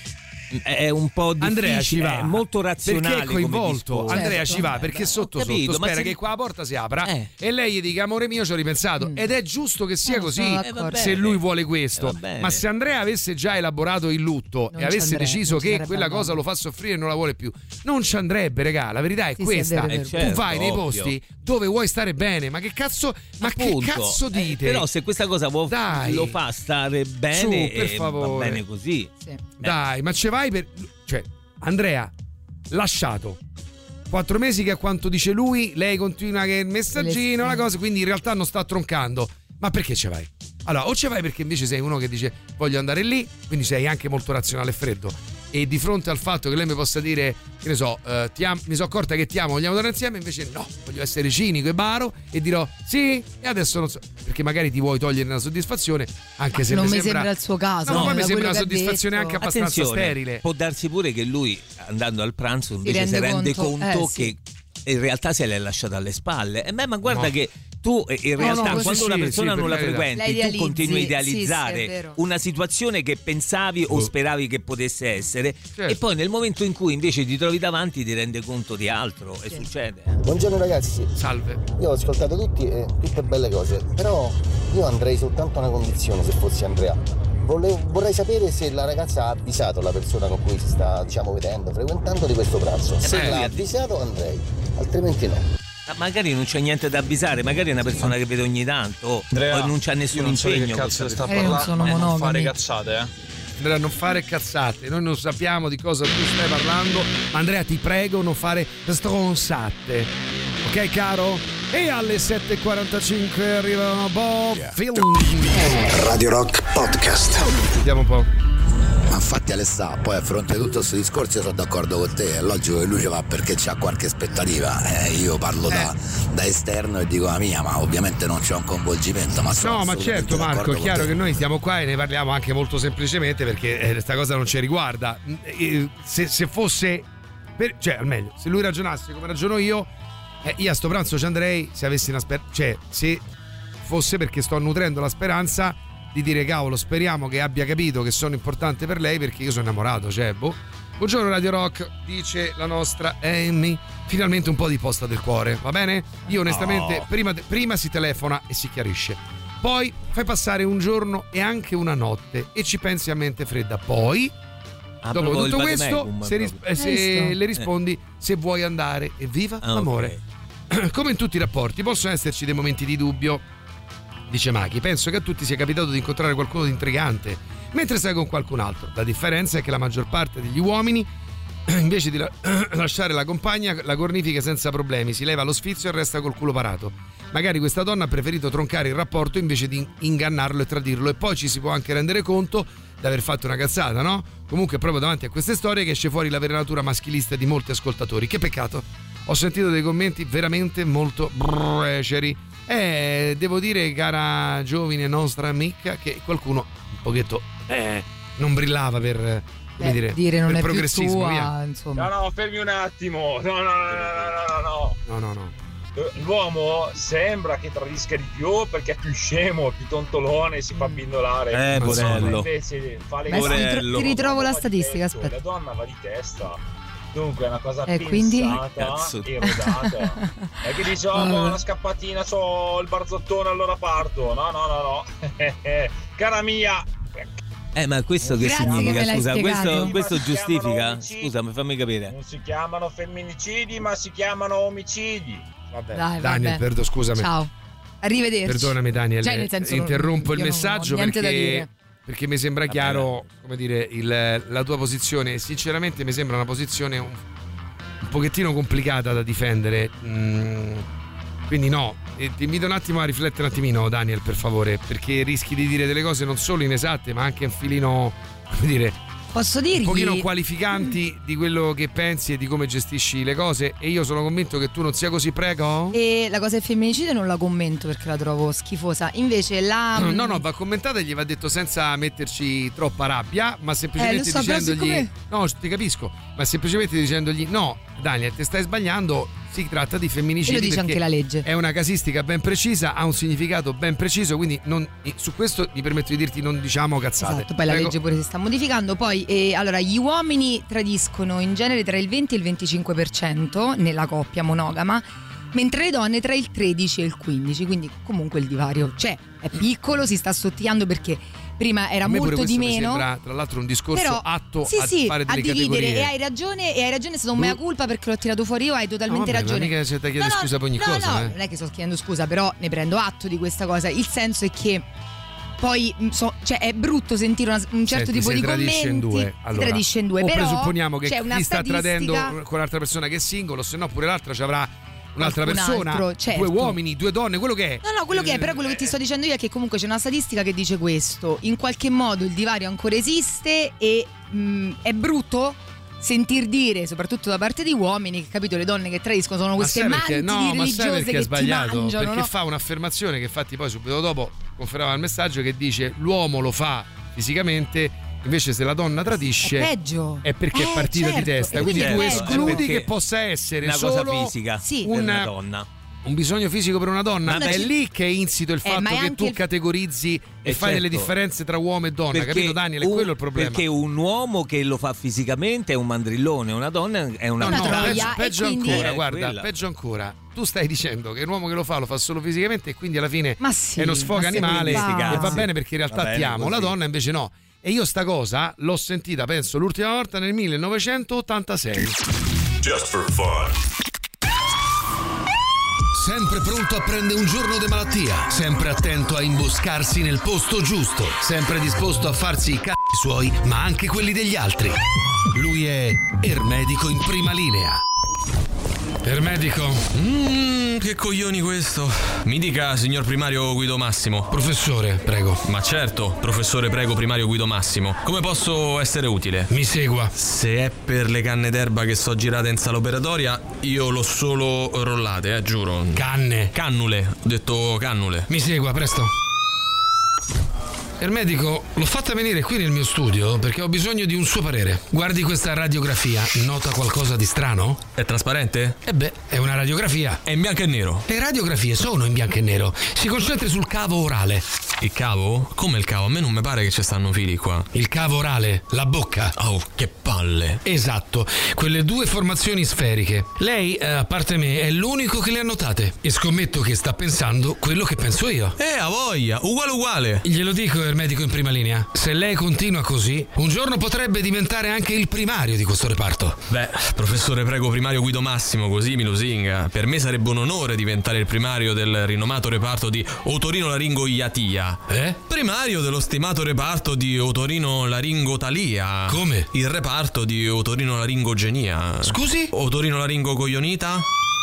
è un po' difficile, Andrea ci va è molto razionale. perché è coinvolto. come Andrea discorso. ci va perché sotto Ho capito, sotto ma spera se- che qua la porta si apra Eh. e lei gli dica amore mio ci ho ripensato ed è giusto che sia Eh, così sono d'accordo. se lui vuole questo. Eh, va bene. Ma se Andrea avesse già elaborato il lutto Non e avesse ci andrebbe, deciso non ci che sarebbe quella andato. cosa lo fa soffrire e non la vuole più, non ci andrebbe, regà. La verità è Sì, sì, è questa. vero, è vero. tu Certo, vai nei ovvio. posti dove vuoi stare bene, ma che cazzo ma Appunto. che cazzo Eh, dite? però se questa cosa vuol- Dai. lo fa stare bene, Su, per eh, favore. va bene così. Sì. Dai, ma ce vai per. Cioè, Andrea, lasciato. Quattro mesi che a quanto dice lui, lei continua che il messaggino, Le- la cosa, quindi in realtà non sta troncando. Ma perché ce vai? Allora, o ce vai perché invece sei uno che dice voglio andare lì, quindi sei anche molto razionale e freddo. E di fronte al fatto che lei mi possa dire, che ne so, eh, ti am- mi sono accorta che ti amo, vogliamo tornare insieme, invece no, voglio essere cinico e baro e dirò sì, e adesso non so, perché magari ti vuoi togliere una soddisfazione, anche se non mi sembra, sembra il suo caso. No, ma poi da mi sembra quello una che ha soddisfazione detto. anche abbastanza Attenzione, sterile. può darsi pure che lui andando al pranzo invece si rende rende conto, conto, eh, sì. che in realtà se l'è lasciata alle spalle. E beh, ma guarda No. che tu eh, in No, realtà no, quando sì, una sì, persona sì, non per la carità. La frequenti, tu idealizzi, continui a sì, sì, è idealizzare vero. una situazione che pensavi o Oh. speravi che potesse essere, Certo. e poi nel momento in cui invece ti trovi davanti ti rende conto di altro e succede. Buongiorno ragazzi, Salve. io ho ascoltato tutti e tutte belle cose, però io andrei soltanto a una condizione se fossi Andrea. Volevo- vorrei sapere se la ragazza ha avvisato la persona con cui si sta, diciamo, vedendo, frequentando di questo pranzo. Se beh, l'ha lui ha avvisato andrei, altrimenti no. Ma magari non c'è niente da avvisare, magari è una persona che vede ogni tanto, Andrea, poi non c'ha nessun io non so di impegno. che cazzo sta Eh, non parlando, sono eh, non monogami. fare cazzate, eh. Andrea, non fare cazzate, noi non sappiamo di cosa tu stai parlando, ma Andrea ti prego non fare stronzate, ok caro? E alle sette e quarantacinque arrivano Bob Film. Radio Rock Podcast. Vediamo un po'. Ma infatti Alessà, poi a fronte di tutto questo discorso io sono d'accordo con te, è logico che lui ci va perché c'ha qualche aspettativa, eh, io parlo da, da esterno e dico la mia, ma ovviamente non c'è un coinvolgimento, ma sono No, ma assolutamente certo Marco, d'accordo è con chiaro te. che noi stiamo qua e ne parliamo anche molto semplicemente perché questa cosa non ci riguarda. Eh, Se, se fosse, per, cioè al meglio, se lui ragionasse come ragiono io, eh, io a sto pranzo ci andrei se avessi una speranza, cioè se fosse perché sto nutrendo la speranza di dire cavolo, speriamo che abbia capito che sono importante per lei perché io sono innamorato, cioè boh. Buongiorno Radio Rock, dice la nostra Amy, finalmente un po' di posta del cuore, va bene? Io onestamente No. prima, prima si telefona e si chiarisce, poi fai passare un giorno e anche una notte e ci pensi a mente fredda, poi Ah, dopo proprio tutto il questo vademecum, se, ris- proprio. eh, se Hai visto? le rispondi se vuoi andare e viva Ah, l'amore. ok. Come in tutti i rapporti possono esserci dei momenti di dubbio, dice Maki. Penso che a tutti sia capitato di incontrare qualcuno di intrigante mentre sei con qualcun altro. La differenza è che la maggior parte degli uomini invece di la- lasciare la compagna la cornifica senza problemi, si leva lo sfizio e resta col culo parato. Magari questa donna ha preferito troncare il rapporto invece di ingannarlo e tradirlo, e poi ci si può anche rendere conto di aver fatto una cazzata, no? Comunque è proprio davanti a queste storie che esce fuori la vera natura maschilista di molti ascoltatori. Che peccato, ho sentito dei commenti veramente molto beceri. Eh, devo dire, cara giovine nostra amica, che qualcuno un pochetto eh, non brillava per, come Beh, dire, dire non per è più progressismo, tua, via. insomma. No, no, fermi un attimo. No, no, no, no, no, no, no, no, no. L'uomo sembra che tradisca di più perché è più scemo, più tontolone, si fa bindolare. Eh, porello. Invece fa le Beh, cose- ti ritro- ti ritrovo la statistica, aspetta. La donna va di testa. Dunque è una cosa E quindi? pensata e rodata. E che dice, oh, Vabbè. una scappatina, c'ho il barzottone, allora parto. No, no, no, no. Cara mia. Eh, ma questo che Grazie significa? che me l'hai Scusa, spiegato. questo, questo Ma si chiamano giustifica? omicidi. Scusami, fammi capire. Non si chiamano femminicidi, ma si chiamano omicidi. Vabbè. Dai, Daniel, vabbè. perdo, scusami. Ciao. Arrivederci. Perdonami Daniel, Cioè, nel senso, interrompo il io non ho messaggio niente da perché, dire. perché mi sembra chiaro, come dire, il- la tua posizione. Sinceramente mi sembra una posizione un, un pochettino complicata da difendere. Mm, quindi no, e ti invito un attimo a riflettere un attimino, Daniel, per favore, perché rischi di dire delle cose non solo inesatte, ma anche un filino, come dire, Posso un dirgli? pochino qualificanti di quello che pensi e di come gestisci le cose, e io sono convinto che tu non sia così, prego. E la cosa del femminicidio non la commento perché la trovo schifosa. Invece la. No, no, va commentata e gli va detto senza metterci troppa rabbia, ma semplicemente Eh, lo so, però dicendogli siccome- no, ti capisco, ma semplicemente dicendogli no, Daniel, ti stai sbagliando, si tratta di femminicidi. E lo dice perché anche la legge. È una casistica ben precisa, ha un significato ben preciso, quindi non- su questo mi permetto di dirti non diciamo cazzate. Esatto, poi la Prego. legge pure si sta modificando. Poi, eh, allora, gli uomini tradiscono in genere tra il venti e il venticinque per cento nella coppia monogama, mentre le donne tra il tredici e il quindici, quindi comunque il divario c'è, è piccolo, si sta assottigliando perché prima era A me pure molto di questo mi meno. sembra tra l'altro un discorso Però, atto sì, a sì, fare a delle dividere, categorie. e hai ragione, e hai ragione, è stato un mea culpa perché l'ho tirato fuori io, hai totalmente No, vabbè, ragione. ma mica se te chiede No, no, scusa per ogni no, cosa, no, eh. non è che sto chiedendo scusa, però ne prendo atto di questa cosa. Il senso è che poi mh, so- cioè è brutto sentire una- un certo Senti, tipo si di tradisce in commenti. due. Allora, si tradisce in due, o però presupponiamo che c'è una chi sta statistica- tradendo con l'altra persona che è singolo, se no pure l'altra ci avrà un'altra Qualcun persona, altro, certo. due uomini, due donne, quello che è. No, no, quello che è, però quello che ti sto dicendo io è che comunque c'è una statistica che dice questo. In qualche modo il divario ancora esiste e mh, è brutto sentir dire, soprattutto da parte di uomini, che capito, le donne che tradiscono sono Ma queste sai manti perché, no, ma sai religiose perché che è ti sbagliato? mangiano, Perché no? fa un'affermazione che infatti poi subito dopo confermava il messaggio che dice l'uomo lo fa fisicamente, invece se la donna tradisce È peggio. è perché Eh, è partita certo, di testa, e quindi quindi tu è peggio. escludi Perché che possa essere una solo cosa fisica Sì. per un- una donna. un bisogno fisico per una donna. Vabbè, è ci- lì che è insito il Eh, fatto ma è che anche tu il- categorizzi e Eh, fai delle certo. differenze tra uomo e donna, Perché capito Daniel? È un- quello il problema. Perché un uomo che lo fa fisicamente è un mandrillone, una donna è una, No, no, troia, peggio, e peggio quindi- ancora, Eh, guarda, quella. peggio ancora. Tu stai dicendo che un uomo che lo fa lo fa solo fisicamente e quindi alla fine Ma sì, è uno sfogo ma sì, animale quindi sti e va cazzi. bene perché in realtà Va bene ti amo. La così. donna invece no. E io sta cosa l'ho sentita, penso, l'ultima volta nel millenovecentottantasei. Just for fun. Sempre pronto a prendere un giorno di malattia, sempre attento a imboscarsi nel posto giusto, sempre disposto a farsi i cazzi suoi, ma anche quelli degli altri. Lui è Ermedico in prima linea. Ermedico. Mmm, che coglioni questo. Mi dica, signor primario Guido Massimo. Professore, prego. Ma certo, professore prego primario Guido Massimo. Come posso essere utile? Mi segua. Se è per le canne d'erba che so girate in sala operatoria, io l'ho solo rollate, eh, giuro. Canne. Cannule, ho detto cannule. Mi segua, presto. Ermedico, l'ho fatta venire qui nel mio studio perché ho bisogno di un suo parere. Guardi questa radiografia, nota qualcosa di strano? È trasparente? Eh beh, è una radiografia. È in bianco e nero. Le radiografie sono in bianco e nero. Si concentri sul cavo orale. Il cavo? Come il cavo? A me non mi pare che ci stanno fili qua. Il cavo orale, la bocca. Oh, che palle. Esatto, quelle due formazioni sferiche. Lei, eh, a parte me, è l'unico che le ha notate. E scommetto che sta pensando quello che penso io. Eh, a voglia, uguale uguale. Glielo dico, Ermedico in prima linea. Se lei continua così, un giorno potrebbe diventare anche il primario di questo reparto. Beh, professore prego primario Guido Massimo, così mi lusinga. Per me sarebbe un onore diventare il primario del rinomato reparto di otorino-laringoiatia. Eh? Primario dello stimato reparto di otorino-laringotalia. Come? Il reparto di otorino-laringogenia. Scusi? Otorino-laringocoglionita?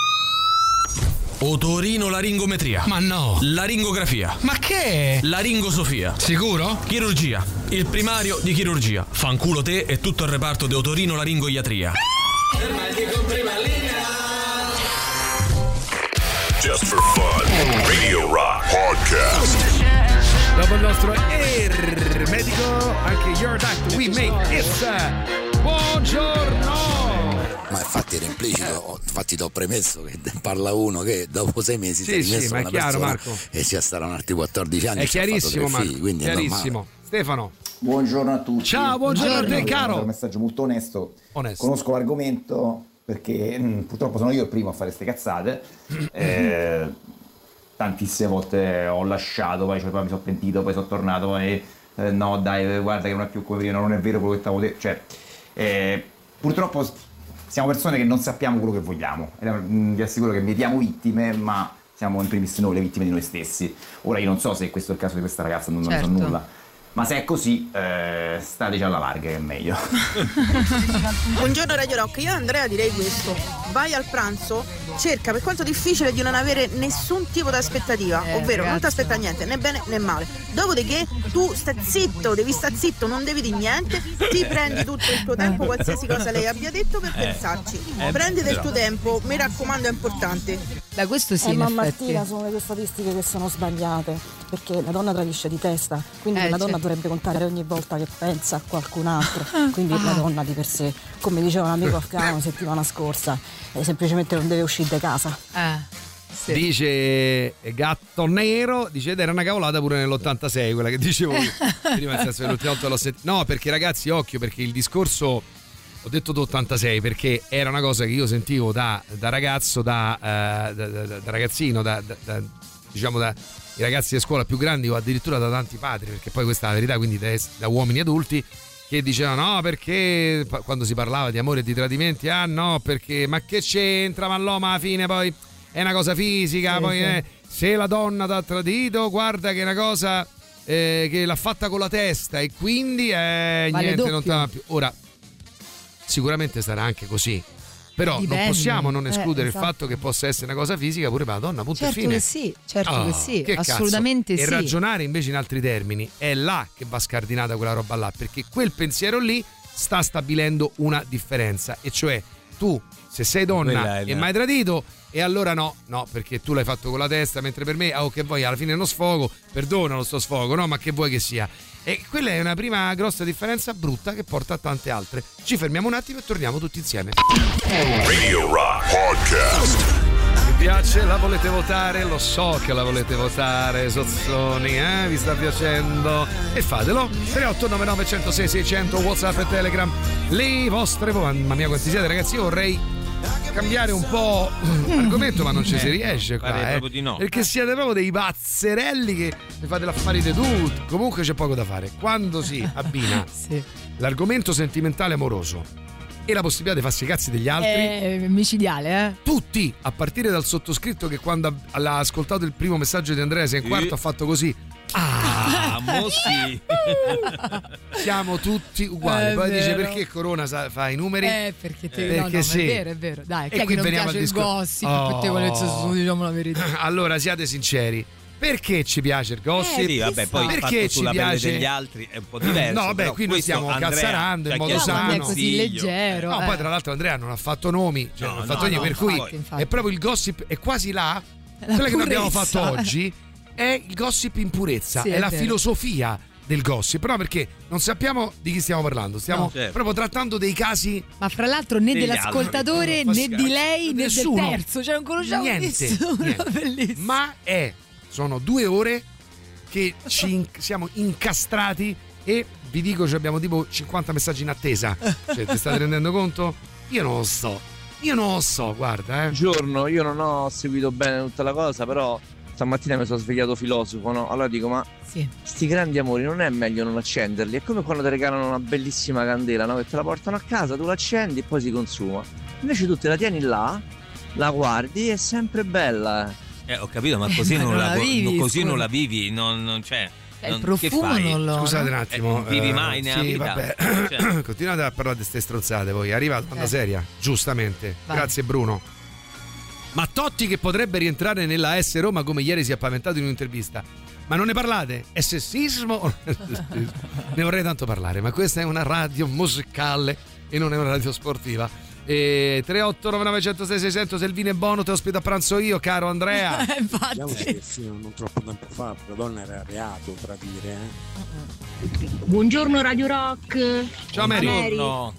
Otorino-laringometria. Ma no. Laringografia. Ma che è? Laringosofia. Sicuro? Chirurgia. Il primario di chirurgia. Fanculo te e tutto il reparto di otorino-laringoiatria. Just for fun. Radio Rock Podcast. dopo il nostro ermetico, anche Your Act We Make It. Buongiorno. Ma infatti era implicito, infatti ti ho premesso che parla uno che dopo sei mesi Sì, si è sì, rimesso ma è una chiaro, persona Marco. e ci saranno altri quattordici anni. È e ci ha fatto chiarissimo, tre Marco. figli, quindi è Chiarissimo. normale. Stefano. Buongiorno a tutti. Ciao, buongiorno a te, Io caro. Un messaggio molto onesto. Onesto. Conosco l'argomento perché mh, purtroppo sono io il primo a fare ste cazzate. Eh, tantissime volte ho lasciato, poi, cioè, poi mi sono pentito, poi sono tornato, poi eh, no dai, guarda che non è più come prima, non è vero quello che stavo detto. Cioè, eh, purtroppo siamo persone che non sappiamo quello che vogliamo. E, mh, vi assicuro che vediamo vittime, ma siamo in primis noi le vittime di noi stessi. Ora io non so se questo è il caso di questa ragazza, non, Certo. non so nulla. Ma se è così, eh, stateci alla larga che è meglio. Buongiorno Radio Rock, io a Andrea direi questo: vai al pranzo, cerca per quanto difficile di non avere nessun tipo di aspettativa, Eh, ovvero non ti ragazzi. aspetta niente, né bene né male. Dopodiché tu stai zitto, devi stare zitto, non devi dire niente, ti prendi tutto il tuo tempo, qualsiasi cosa lei abbia detto, per Eh. pensarci. Eh, Prendi del però. tuo tempo, mi raccomando, è importante. Da questo sì, eh, in ma effetti. Martina, sono le tue statistiche che sono sbagliate, perché la donna tradisce di testa, quindi Eh, la donna certo. dovrebbe contare ogni volta che pensa a qualcun altro, quindi Ah. la donna di per sé, come diceva un amico afghano la settimana scorsa, eh, semplicemente non deve uscire di casa. Eh. Sì. Dice Gatto Nero, dice ed era una cavolata pure nell'ottantasei, quella che dicevo io. Prima, nel senso che l'ultima volta l'ho sentita. No, perché ragazzi, occhio, perché il discorso, ho detto d'ottantasei perché era una cosa che io sentivo da, da ragazzo, da, eh, da, da- da ragazzino, da, da- da- diciamo da i ragazzi di scuola più grandi o addirittura da tanti padri, perché poi questa è la verità, quindi da, da uomini adulti che dicevano no perché pa- quando si parlava di amore e di tradimenti, ah no perché ma che c'entra, ma l'uomo alla fine poi è una cosa fisica, Sì, poi sì. eh, se la donna ti ha tradito guarda che è una cosa eh, che l'ha fatta con la testa e quindi eh, Vale niente non doppio. t'ama più. Ora sicuramente sarà anche così, però Dipende. non possiamo non Eh, escludere esatto. il fatto che possa essere una cosa fisica pure per la donna, punto Certo e fine. che sì, certo Oh, che sì, che cazzo. assolutamente E sì. ragionare invece in altri termini è là che va scardinata quella roba là, perché quel pensiero lì sta stabilendo una differenza, e cioè tu se sei Quella donna è e la- mai tradito, e allora no, no, perché tu l'hai fatto con la testa, mentre per me, ah, oh, che vuoi, alla fine è uno sfogo, perdonalo sto sfogo, no, ma che vuoi che sia. E quella è una prima grossa differenza brutta che porta a tante altre. Ci fermiamo un attimo e torniamo tutti insieme. Radio Rock Podcast. Mi piace, la volete votare? Lo so che la volete votare, Sozzoni, eh? Vi sta piacendo? E fatelo. tre otto nove nove zero zero sei sei zero zero, WhatsApp e Telegram. Le vostre vo- mamma mia quanti siete ragazzi, io vorrei cambiare un po' argomento, ma non ci si riesce qua, pare eh. proprio di no. Perché siete proprio dei pazzerelli che ne fate l'affari di tutti. Comunque c'è poco da fare. Quando si abbina Sì. l'argomento sentimentale amoroso e la possibilità di farsi i cazzi degli altri, È micidiale, eh? tutti, a partire dal sottoscritto che quando ha, l'ha ascoltato il primo messaggio di Andrea sei in quarto ha fatto così. Ah, mo sì. Siamo tutti uguali. È Poi dice vero. perché Corona sa- fa i numeri? Eh, perché te Perché no, no, ma sì. è vero, è vero. Dai, E chi è che qui non veniamo piace al il discor- gossip, Oh. pettegolezzo su, diciamo la verità. Allora siate sinceri. Perché ci piace il gossip? Eh, sì, vabbè, poi perché fatto ci sulla pelle piace degli altri è un po' diverso. No, vabbè, però qui noi questo stiamo Andrea cazzarando ci in ha modo chiesto un sano. È così consiglio. leggero. No, eh. poi tra l'altro Andrea non ha fatto nomi, cioè No, non ha fatto no, niente, no, per cui infatti, infatti. è proprio il gossip, è quasi là. La Quella che noi abbiamo purezza, fatto eh. oggi è il gossip in purezza, Sì, è, è la vero. filosofia del gossip, no, perché non sappiamo di chi stiamo parlando, stiamo No. Certo. proprio trattando dei casi. Ma fra l'altro né Degli dell'ascoltatore altri. né di lei né Nessuno. del terzo, cioè non conosciamo Niente, nessuno. niente. Bellissimo. Ma è, sono due ore che ci in- siamo incastrati e vi dico, ci abbiamo tipo cinquanta messaggi in attesa. Cioè, ti state rendendo conto? Io non lo so. Io non lo so, guarda, eh. Buongiorno, io non ho seguito bene tutta la cosa, però stamattina mi sono svegliato filosofo, no? Allora dico, ma Sì. sti grandi amori non è meglio non accenderli? È come quando ti regalano una bellissima candela, no? Che te la portano a casa, tu l'accendi e poi si consuma. Invece tu te la tieni là, la guardi, è sempre bella. eh. Eh, ho capito, ma così Ma non, non la, la vivi, così scusa. non la vivi, non, non c'è. Eh, il non- profumo che fai? non lo- Scusate un attimo. Eh, vivi eh, mai nella sì, vita? vabbè. Cioè. Continuate a parlare di ste stronzate voi. Arriva la domanda Eh. seria, giustamente. Vai. Grazie Bruno. Ma Totti che potrebbe rientrare nella A S Roma come ieri si è paventato in un'intervista. Ma non ne parlate? È sessismo? o non è sessismo? Ne vorrei tanto parlare, ma questa è una radio musicale e non è una radio sportiva. E tre otto nove nove zero zero sei sei zero zero, se il vino è buono te ospito a pranzo io, caro Andrea. Diciamo che fino a non troppo tempo fa la donna era reato tradire, eh? Buongiorno Radio Rock. Ciao Mary. Mary.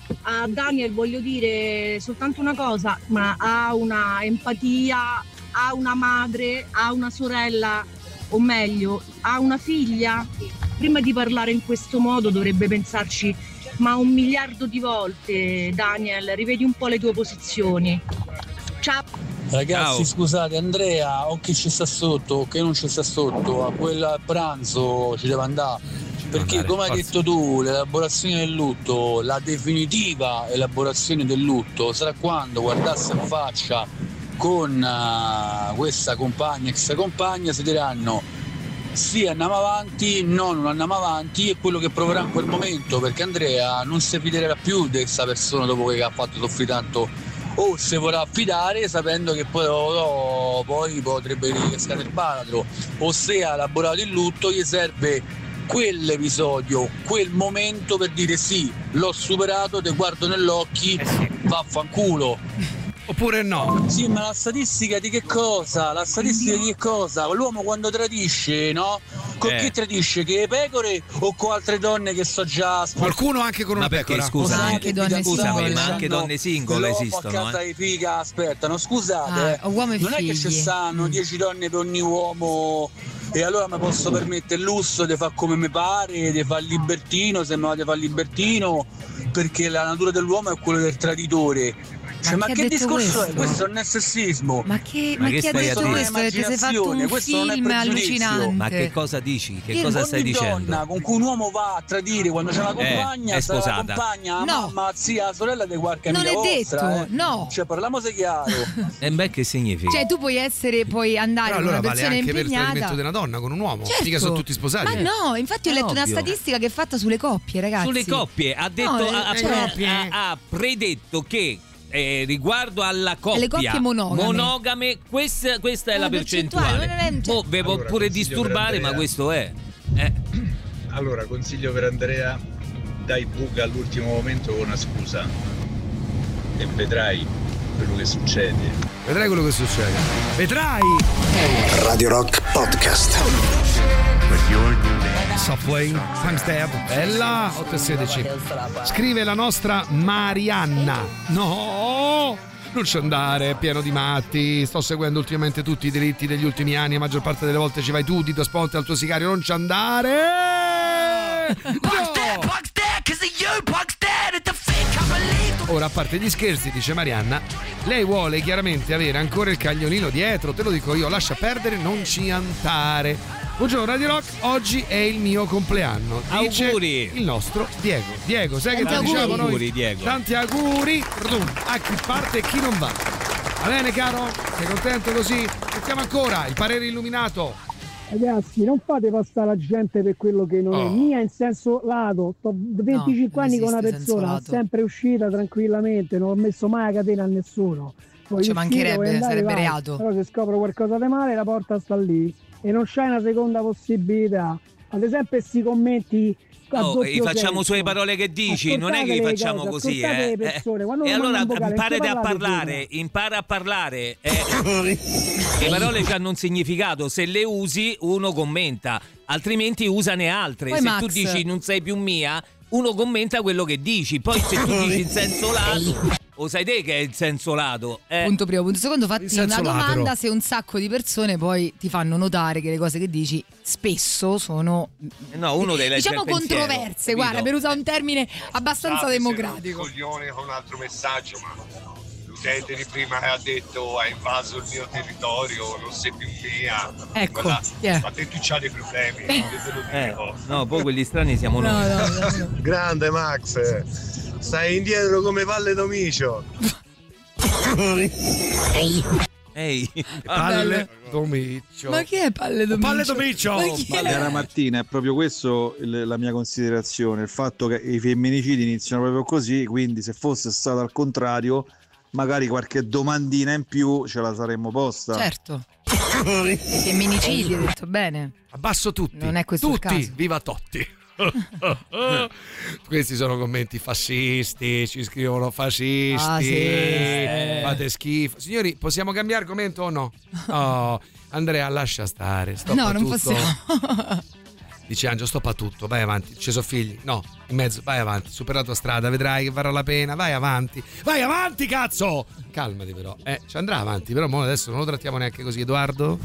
A Daniel voglio dire soltanto una cosa, ma ha una empatia, ha una madre, ha una sorella, o meglio, ha una figlia. Prima di parlare in questo modo dovrebbe pensarci ma un miliardo di volte. Daniel, rivedi un po' le tue posizioni. Ciao. Ragazzi, scusate, Andrea o chi ci sta sotto o chi non ci sta sotto, a quel pranzo ci deve andare, perché andare, come hai forza. detto tu, l'elaborazione del lutto, la definitiva elaborazione del lutto sarà quando guardasse in faccia con uh, questa compagna, ex compagna, si diranno sì, andiamo avanti, no, non andiamo avanti, è quello che proverà in quel momento, perché Andrea non si fiderà più di questa persona dopo che ha fatto soffrire tanto, o se vorrà affidare sapendo che poi, oh, poi potrebbe ricascare il baratro, o se ha elaborato il lutto gli serve quell'episodio, quel momento per dire sì, l'ho superato, ti guardo negli occhi, eh sì. Vaffanculo. Oppure no? Sì, ma la statistica di che cosa? La statistica di che cosa? L'uomo quando tradisce, no? Con Eh. chi tradisce? Che le pecore o con altre donne che so già sport- Qualcuno anche con una Ma perché pecora. scusa, Scusate, anche donne scusami, singole. ma anche donne singole L'uomo esistono, a casa eh. di figa aspettano, scusate, Ah, eh. uomo e non è che figli. ci stanno dieci donne per ogni uomo e allora mi posso permettere il lusso di fare come mi pare, di fare il libertino, se mi va di fare il libertino, perché la natura dell'uomo è quella del traditore. Cioè, ma chi ha che detto discorso questo? è? Questo non è sessismo. Ma che, Ma ma che chi ha stai a detto dire? questo? Ti sei fatto un Questo non è film pregiudizio. allucinante. Ma che cosa dici? Che Io- cosa ogni stai dicendo? donna con cui un uomo va a tradire quando c'è una Eh, compagna, è sarà la sposata. compagna, la No. mamma, zia, la sorella di qualche Non amica è vostra, detto, eh. no. Cioè, parliamoci chiaro. E beh, che significa? Cioè, tu puoi essere, puoi andare Però con allora una vale persona anche per il impegnata. tradimento di una donna con un uomo. Certo. Mica sono tutti sposati. Ma no, infatti ho È letto una ovvio. statistica che è fatta sulle coppie, ragazzi. Sulle coppie ha detto, No, ha, ha- cioè- ha- ha predetto che eh, riguardo alla coppia Le coppie monogame. monogame, questa, questa è Ah, la la percentuale, percentuale. non è- cioè- Boh, ve può Allora, pure consiglio per disturbare, ma Andrea. questo è. Eh. Allora, consiglio per Andrea, dai buca all'ultimo momento con una scusa e vedrai quello che succede. Vedrai quello che succede. Vedrai! Radio Rock Podcast. Subway, time step, bella, otto e sedici. Scrive la nostra Marianna. No, non ci andare, è pieno di matti. Sto seguendo ultimamente tutti i diritti degli ultimi anni. La maggior parte delle volte ci vai tu, Dito Sponte al tuo sicario. Non ci andare. No! Ora, a parte gli scherzi, dice Marianna, lei vuole chiaramente avere ancora il cagnolino dietro. Te lo dico io, lascia perdere, non ci andare. Buongiorno Radio Rock, oggi è il mio compleanno, dice Auguri. il nostro Diego. Diego, sai che Tanti ti diciamo noi? auguri, Diego. Tanti auguri a chi parte e chi non va. Va bene, caro? Sei contento così? Sentiamo ancora il parere illuminato. Ragazzi, non fate passare la gente per quello che non Oh. è. Mia in senso lato, sto venticinque non anni con una esiste senso persona, lato. sempre uscita tranquillamente, non ho messo mai a catena a nessuno. Voglio Ci uscire, mancherebbe, voglio andare, sarebbe vai. reato. Però se scopro qualcosa di male la porta sta lì e non c'hai una seconda possibilità. Ad esempio questi commenti a Oh, doppio gli facciamo senso. sulle parole che dici, non è che Ascoltate gli le facciamo cose, così, ascoltate eh. le persone, quando E uno allora manda un vocale, imparate non a parlate parlare, impara a parlare. eh. Le parole hanno un significato, se le usi uno commenta, altrimenti usane altre. Poi se Max- tu dici non sei più mia, uno commenta quello che dici. Poi se tu dici in senso lato, o sai te che è il senso lato. Eh. Punto primo, punto secondo, fatti Il senso una domanda latero. se un sacco di persone poi ti fanno notare che le cose che dici spesso sono No, uno deve leggere diciamo il pensiero, controverse, capito? guarda, per usare un termine abbastanza democratico. Coglione con un altro messaggio, ma l'utente di prima ha detto hai invaso il mio territorio, non sei più mia. Ecco, Guarda, yeah. ma te tu c'hai dei problemi, non te lo Eh, dico. no, poi quelli strani siamo No, noi. no, no, no. Grande Max, stai indietro come palle d'omicio. Ehi, Palle Domiccio. Ma chi è Palle Domiccio? Palle Domiccio. Ma chi è? Cara Martina, è proprio questo il- la mia considerazione, il fatto che i femminicidi iniziano proprio così, quindi se fosse stato al contrario magari qualche domandina in più ce la saremmo posta. Certo. I femminicidi, hai detto bene. Abbasso tutti. Non è questo il tutti, caso. viva Totti. Questi sono commenti fascisti, ci scrivono fascisti, Ah, sì. fate schifo. Signori, possiamo cambiare commento o no? Oh, Andrea, lascia stare. Stoppa No, non tutto. possiamo. Dice Angelo, stoppa tutto, vai avanti. Ci sono figli? No, in mezzo, vai avanti. Supera la tua strada, vedrai che varrà la pena. Vai avanti, vai avanti, cazzo! Calmati però, eh, ci andrà avanti, però mo adesso non lo trattiamo neanche così, Edoardo.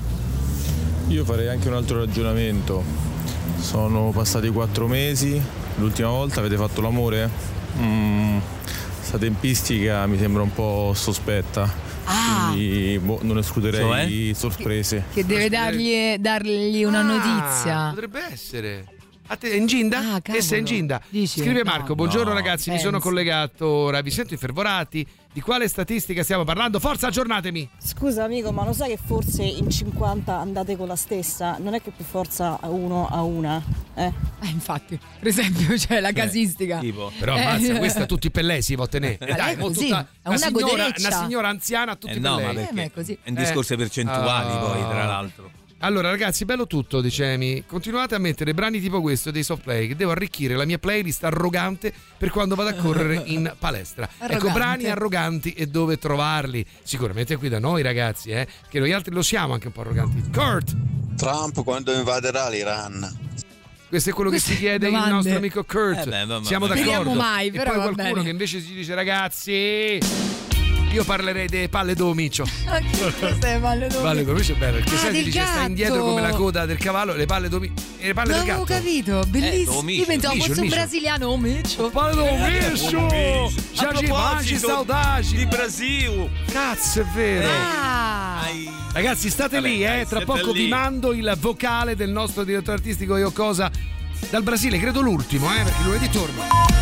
Io farei anche un altro ragionamento. Sono passati quattro mesi, l'ultima volta avete fatto l'amore? Mm, sta tempistica mi sembra un po' sospetta. Ah. Quindi boh, non escluderei Cioè? sorprese. Che deve dargli, dargli una Ah, notizia. Potrebbe essere. A te è in Ginda? Ah, Essa è in Ginda. Dici? Scrive No. Marco, buongiorno No, ragazzi, mi penso. sono collegato ora, vi sento infervorati. Di quale statistica stiamo parlando? Forza, aggiornatemi! Scusa amico, ma lo sai che forse in cinquanta andate con la stessa? Non è che per forza uno a una, eh? Eh, infatti, per esempio c'è la casistica. Però Eh. ammazza, questa tutti i pellesi vo tenè. Eh, Dai, è mo così, tutta è una, una signora, godereccia. una signora anziana, tutti Eh i no, ma pellesi. perché ma è così. è un discorso Eh. percentuali Ah. poi, tra l'altro. Allora ragazzi, bello tutto, dicemi. Continuate a mettere brani tipo questo dei soft play che devo arricchire la mia playlist arrogante per quando vado a correre in palestra. Ecco, Arrogante. brani arroganti e dove trovarli? Sicuramente qui da noi ragazzi, eh, che noi altri lo siamo anche un po' arroganti. Kurt! Trump quando invaderà l'Iran? Questo è quello che si chiede Domande. il nostro amico Kurt. Eh beh, vabbè. Siamo Speriamo d'accordo. mai, e però poi va qualcuno bene. che invece ci dice ragazzi, io parlerei delle palle d'omicio. Queste palle d'omicio. Palle d'omicio è bello perché Ah, sai ti del dice sta gatto. indietro come la coda del cavallo, le palle d'omicio e le palle Non del avevo gatto. capito, bellissimo. d'omicio, Io pensavo micio, fosse un micio. brasiliano, omicio. Palle d'omicio! Já ci mangi saudade di Brasil. Cazzo, è vero. Ah. Ragazzi, state Vabbè, lì, dai, eh. Tra siete poco lì. vi mando il vocale del nostro direttore artistico Io Cosa dal Brasile, credo l'ultimo, eh, perché lunedì torno.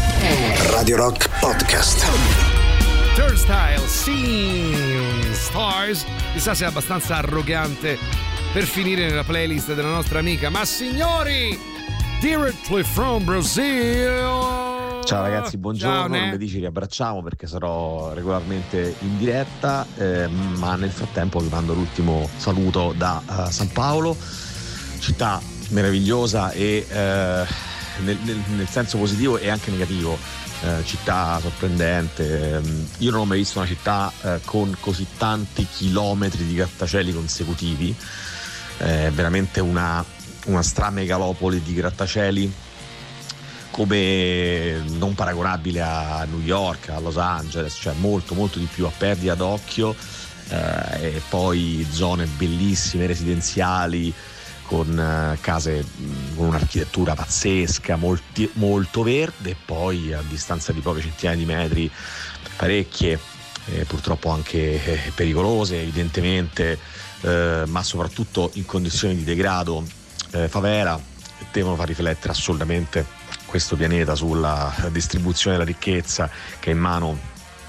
Radio Rock Podcast. Turnstile, Seeing Stars. Chissà se è abbastanza arrogante per finire nella playlist della nostra amica. Ma signori, directly from Brazil. Ciao ragazzi, buongiorno, Ciao, ne? lunedì ci riabbracciamo perché sarò regolarmente in diretta, eh, ma nel frattempo vi mando l'ultimo saluto da uh, San Paolo, città meravigliosa e eh, nel, nel- nel senso positivo e anche negativo, eh, città sorprendente. Io non ho mai visto una città eh, con così tanti chilometri di grattacieli consecutivi, è veramente una, una stramegalopoli di grattacieli come non paragonabile a New York, a Los Angeles, cioè molto molto di più a perdita d'occhio, eh, e poi zone bellissime residenziali con eh, case mh, con un'architettura pazzesca, molti- molto verde, e poi a distanza di poche centinaia di metri parecchie, eh, purtroppo anche eh, pericolose evidentemente, eh, ma soprattutto in condizioni di degrado, eh, favela, devono far riflettere assolutamente questo pianeta sulla distribuzione della ricchezza che è in mano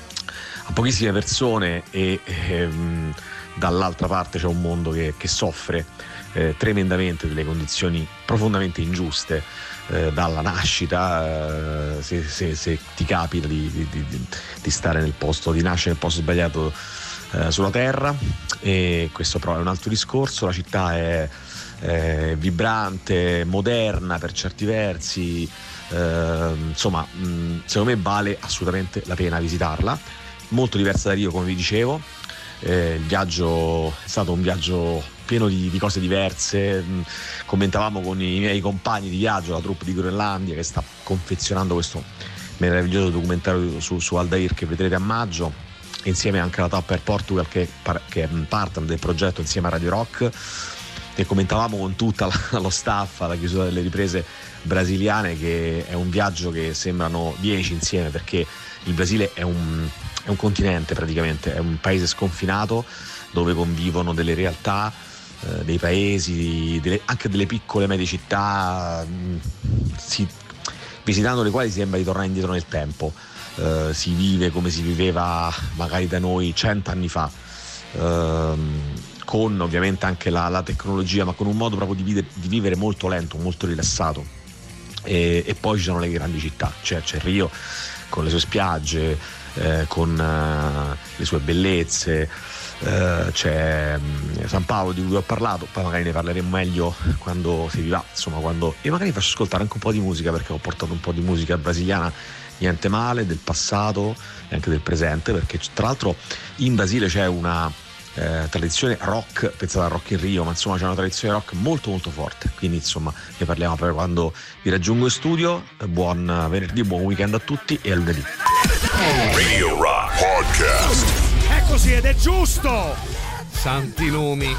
a pochissime persone e ehm, dall'altra parte c'è un mondo che, che soffre eh, tremendamente delle condizioni profondamente ingiuste, eh, dalla nascita, eh, se, se, se ti capita di, di, di, di stare nel posto, di nascere nel posto sbagliato eh, sulla terra, e questo però è un altro discorso. La città è eh, vibrante, moderna per certi versi, eh, insomma mh, secondo me vale assolutamente la pena visitarla, molto diversa da Rio come vi dicevo. Eh, il viaggio è stato un viaggio pieno di, di cose diverse. Mh, commentavamo con i miei compagni di viaggio, la troupe di Groenlandia che sta confezionando questo meraviglioso documentario su, su Aldair che vedrete a maggio, insieme anche alla Tapper Portugal che, che è partner del progetto insieme a Radio Rock, e commentavamo con tutta la, lo staff alla chiusura delle riprese brasiliane che è un viaggio che sembrano dieci insieme, perché il Brasile è un, è un continente praticamente, è un paese sconfinato dove convivono delle realtà, eh, dei paesi, delle, anche delle piccole e medie città, mh, si, visitando le quali sembra di tornare indietro nel tempo. Uh, si vive come si viveva magari da noi cent'anni fa, uh, con ovviamente anche la, la tecnologia, ma con un modo proprio di vivere, di vivere molto lento, molto rilassato. E, e poi ci sono le grandi città, cioè c'è Rio con le sue spiagge, eh, con eh, le sue bellezze. Uh, c'è um, San Paolo di cui ho parlato, poi magari ne parleremo meglio quando si vivrà, insomma, quando, e magari faccio ascoltare anche un po' di musica, perché ho portato un po' di musica brasiliana, niente male, del passato e anche del presente, perché tra l'altro in Brasile c'è una eh, tradizione rock, pensate al Rock in Rio, ma insomma c'è una tradizione rock molto molto forte, quindi insomma ne parliamo per quando vi raggiungo in studio. Buon venerdì, buon weekend a tutti e a lunedì. Radio Rock Podcast. Così, ed è giusto. Santi nomi,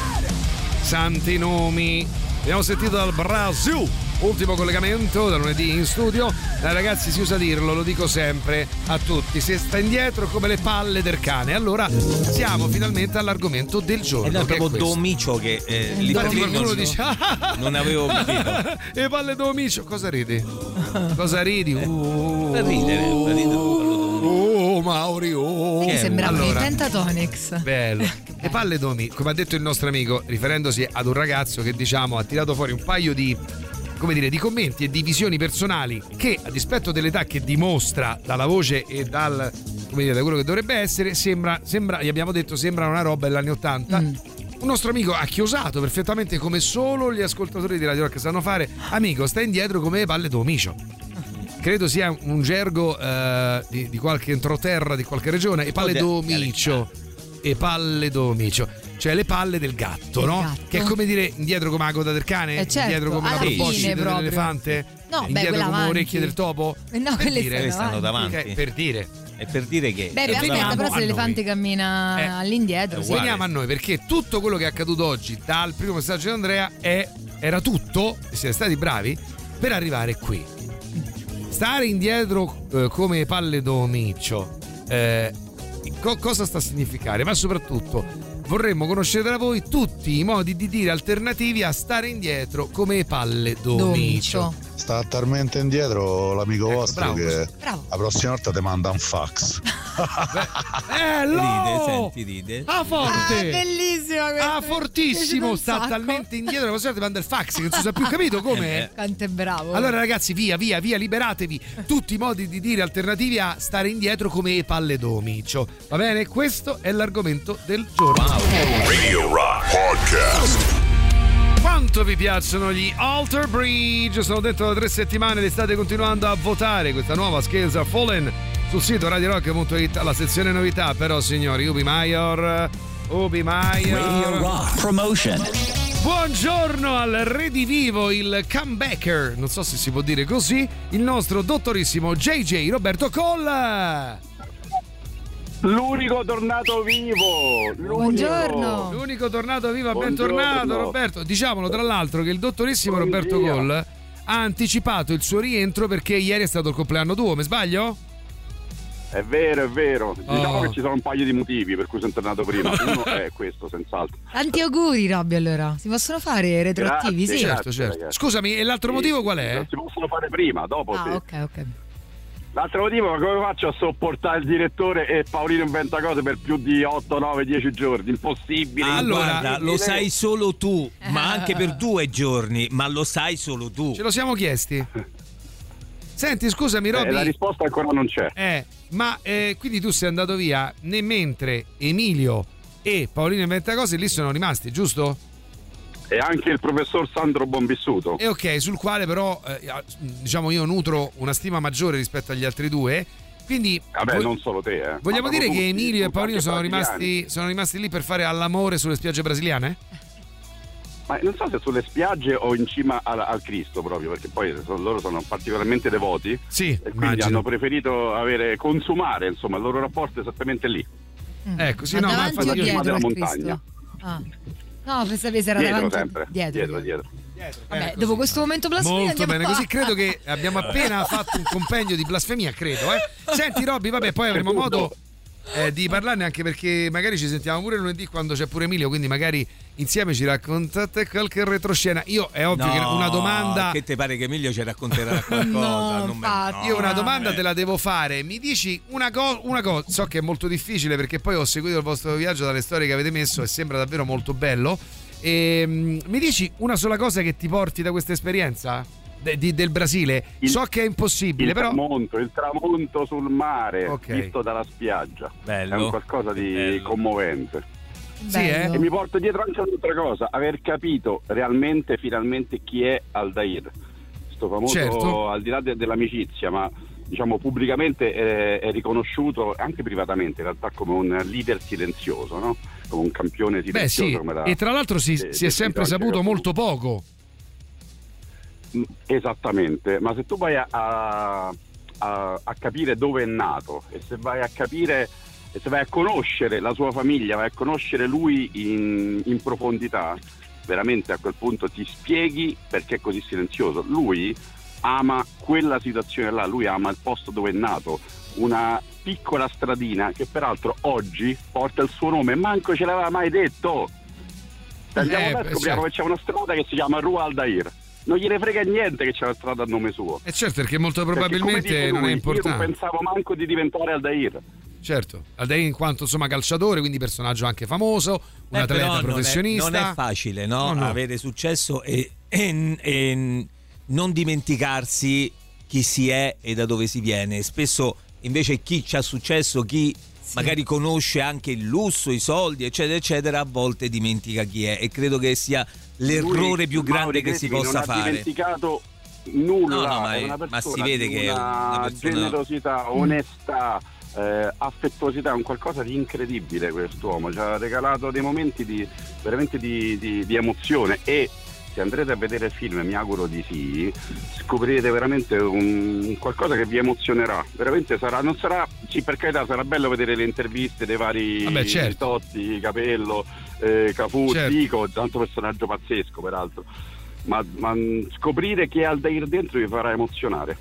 santi nomi. Abbiamo sentito dal Brasil, ultimo collegamento da lunedì in studio. Eh, ragazzi, si usa dirlo, lo dico sempre a tutti, si sta indietro come le palle del cane. Allora siamo finalmente all'argomento del giorno. Ed è proprio è Domicio che eh, lì Infatti per lì qualcuno non, dice non avevo capito. E palle Domicio, cosa ridi? Cosa ridi? Uh, Per ridere, per ridere. Oh Mauri, oh. Che sembrava allora, i Pentatonix. bello. E palle Domi, come ha detto il nostro amico, riferendosi ad un ragazzo che diciamo ha tirato fuori un paio di, come dire, di commenti e di visioni personali che, a dispetto dell'età che dimostra dalla voce e dal, come dire, da quello che dovrebbe essere, sembra, sembra, gli abbiamo detto, sembra una roba degli anni ottanta. Mm. Un nostro amico ha chiosato perfettamente, come solo gli ascoltatori di Radio Rock sanno fare. Amico, stai indietro come palle Domicio. Credo sia un gergo uh, di, di qualche entroterra di qualche regione. E palle Domicio. E palle Domicio. Cioè le palle del gatto, il no? gatto. Che è come dire indietro come la coda del cane, eh certo, indietro come la proboscide dell'elefante, no, indietro beh, come avanti. orecchie del topo. Eh no, per quelle dire, stanno, stanno davanti. Okay, per dire. E per dire che beh, aspetta, però se l'elefante cammina eh, all'indietro, sì. Veniamo a noi, perché tutto quello che è accaduto oggi dal primo messaggio di Andrea è, era tutto, e siete stati bravi, per arrivare qui. Stare indietro eh, come palle Domicio, eh, co- cosa sta a significare? Ma soprattutto vorremmo conoscere da voi tutti i modi di dire alternativi a stare indietro come palle Domicio. Domicio. Sta talmente indietro l'amico ecco, vostro bravo, che bravo. La prossima volta ti manda un fax. Eh, ride, senti, ride. Ah, forte! Ah, bellissima questa. Ah, fortissimo, sta talmente indietro che la prossima volta ti manda il fax, che non si sa più, capito come? Quanto è bravo. Allora ragazzi, via, via, via, liberatevi. Tutti i modi di dire alternativi a stare indietro come palle Domicio. Va bene? Questo è l'argomento del giorno. Wow. Radio Rock Podcast. Quanto vi piacciono gli Alter Bridge? Sono dentro da tre settimane, li state continuando a votare. Questa nuova Scales Are Fallen sul sito radio rock punto it, la sezione novità. Però signori, Ubi Maior, Ubi Maior Radio Rock Promotion. Buongiorno al redivivo, il comebacker, non so se si può dire così, il nostro dottorissimo J J Roberto Coll. L'unico tornato vivo. L'unico. Buongiorno. L'unico tornato vivo, Buongiorno. bentornato Roberto. Diciamolo tra l'altro che il dottorissimo Roberto Coll ha anticipato il suo rientro perché ieri è stato il compleanno tuo, mi sbaglio? È vero, è vero. Diciamo Oh. che ci sono un paio di motivi per cui sono tornato prima. Uno è questo, senz'altro. Tanti auguri, Robby, allora. Si possono fare retroattivi, Grazie, sì. grazie. Certo, certo. ragazzi. Scusami, e l'altro Sì, motivo qual è? Non si possono fare prima, dopo Ah, sì. ok, ok. L'altro motivo è come faccio a sopportare il direttore e Paolino inventa cose per più di otto, nove, dieci giorni? Impossibile. Allora, impossibile. lo sai solo tu, ma anche per due giorni, ma lo sai solo tu. Ce lo siamo chiesti. Senti, scusami, Eh, Robby. la risposta ancora non c'è. Eh, ma eh, quindi tu sei andato via né mentre Emilio e Paolino inventa cose lì sono rimasti, giusto? E anche il professor Sandro Bonvissuto. E ok, sul quale però eh, diciamo io nutro una stima maggiore rispetto agli altri due. Quindi Vabbè, vo- non solo te, eh. vogliamo Ma dire proprio che tutti, Emilio e tutti, Paolino anche sono brasiliani. rimasti, sono rimasti lì per fare all'amore sulle spiagge brasiliane? Ma non so se sulle spiagge o in cima al, al Cristo proprio, perché poi sono- loro sono particolarmente devoti. Sì, e quindi immagino. hanno preferito avere, consumare insomma il loro rapporto esattamente lì. Ecco, sì, Ma no, ma davanti infatti o io- dietro della al montagna. Cristo? Ah. No, pensavo che era Dietro davanti. sempre. Dietro. Dietro, dietro. Vabbè, dopo questo momento blasfemia Molto andiamo bene, qua. così credo che abbiamo appena fatto un compendio di blasfemia, credo, eh. Senti Robby, vabbè, poi avremo modo eh, di parlarne anche perché magari ci sentiamo pure lunedì quando c'è pure Emilio, quindi magari insieme ci raccontate qualche retroscena. Io è ovvio No, che una domanda che ti pare che Emilio ci racconterà qualcosa? No, non me- infatti. Io una domanda te la devo fare. Mi dici una, co- una cosa, so che è molto difficile perché poi ho seguito il vostro viaggio dalle storie che avete messo e sembra davvero molto bello. E, mm, mi dici una sola cosa che ti porti da questa esperienza? de, di, del Brasile. Il, so che è impossibile, il però tramonto, il tramonto sul mare, okay. visto dalla spiaggia. Bello. È un qualcosa di Bello. commovente. Sì, eh? E mi porto dietro anche un'altra cosa, aver capito realmente, finalmente, chi è Aldair. Sto famoso, certo. al di là de, dell'amicizia, ma diciamo pubblicamente è, è riconosciuto anche privatamente in realtà come un leader silenzioso, no? Come un campione silenzioso. Beh, sì. Come da, e tra l'altro si, de, si è sempre saputo come... molto poco. Esattamente, ma se tu vai a, a, a, a capire dove è nato e se vai a capire e se vai a conoscere la sua famiglia, vai a conoscere lui in, in profondità, veramente a quel punto ti spieghi perché è così silenzioso. Lui ama quella situazione là, lui ama il posto dove è nato, una piccola stradina che peraltro oggi porta il suo nome, manco ce l'aveva mai detto. Andiamo eh, là e scopriamo certo. che c'è una strada che si chiama Rua Aldair. Non gliene frega niente che c'è una strada a nome suo. E certo, perché molto probabilmente perché, non lui, è importante. Io non pensavo manco di diventare Aldair. Certo, Aldair in quanto insomma calciatore, quindi personaggio anche famoso, un eh, atleta non professionista. È, non è facile, no? No, no. Avere successo e, e, e non dimenticarsi chi si è e da dove si viene. Spesso invece chi ci ha successo, chi sì. magari conosce anche il lusso, i soldi, eccetera, eccetera, a volte dimentica chi è, e credo che sia l'errore Lui, più grande Mauri, che si possa non fare. Ha dimenticato nulla, no, no, ma, è una ma persona si vede che è una persona... generosità, onestà, eh, affettuosità, un qualcosa di incredibile quest'uomo. Ci ha regalato dei momenti di veramente di, di, di emozione, e se andrete a vedere il film, mi auguro di sì, scoprirete veramente un qualcosa che vi emozionerà. Veramente sarà, non sarà, sì, per carità, sarà bello vedere le interviste dei vari Vabbè, certo. Totti, Capello, eh, Cafu, certo. Zico, tanto personaggio pazzesco peraltro, ma, ma scoprire che è Aldair dentro vi farà emozionare.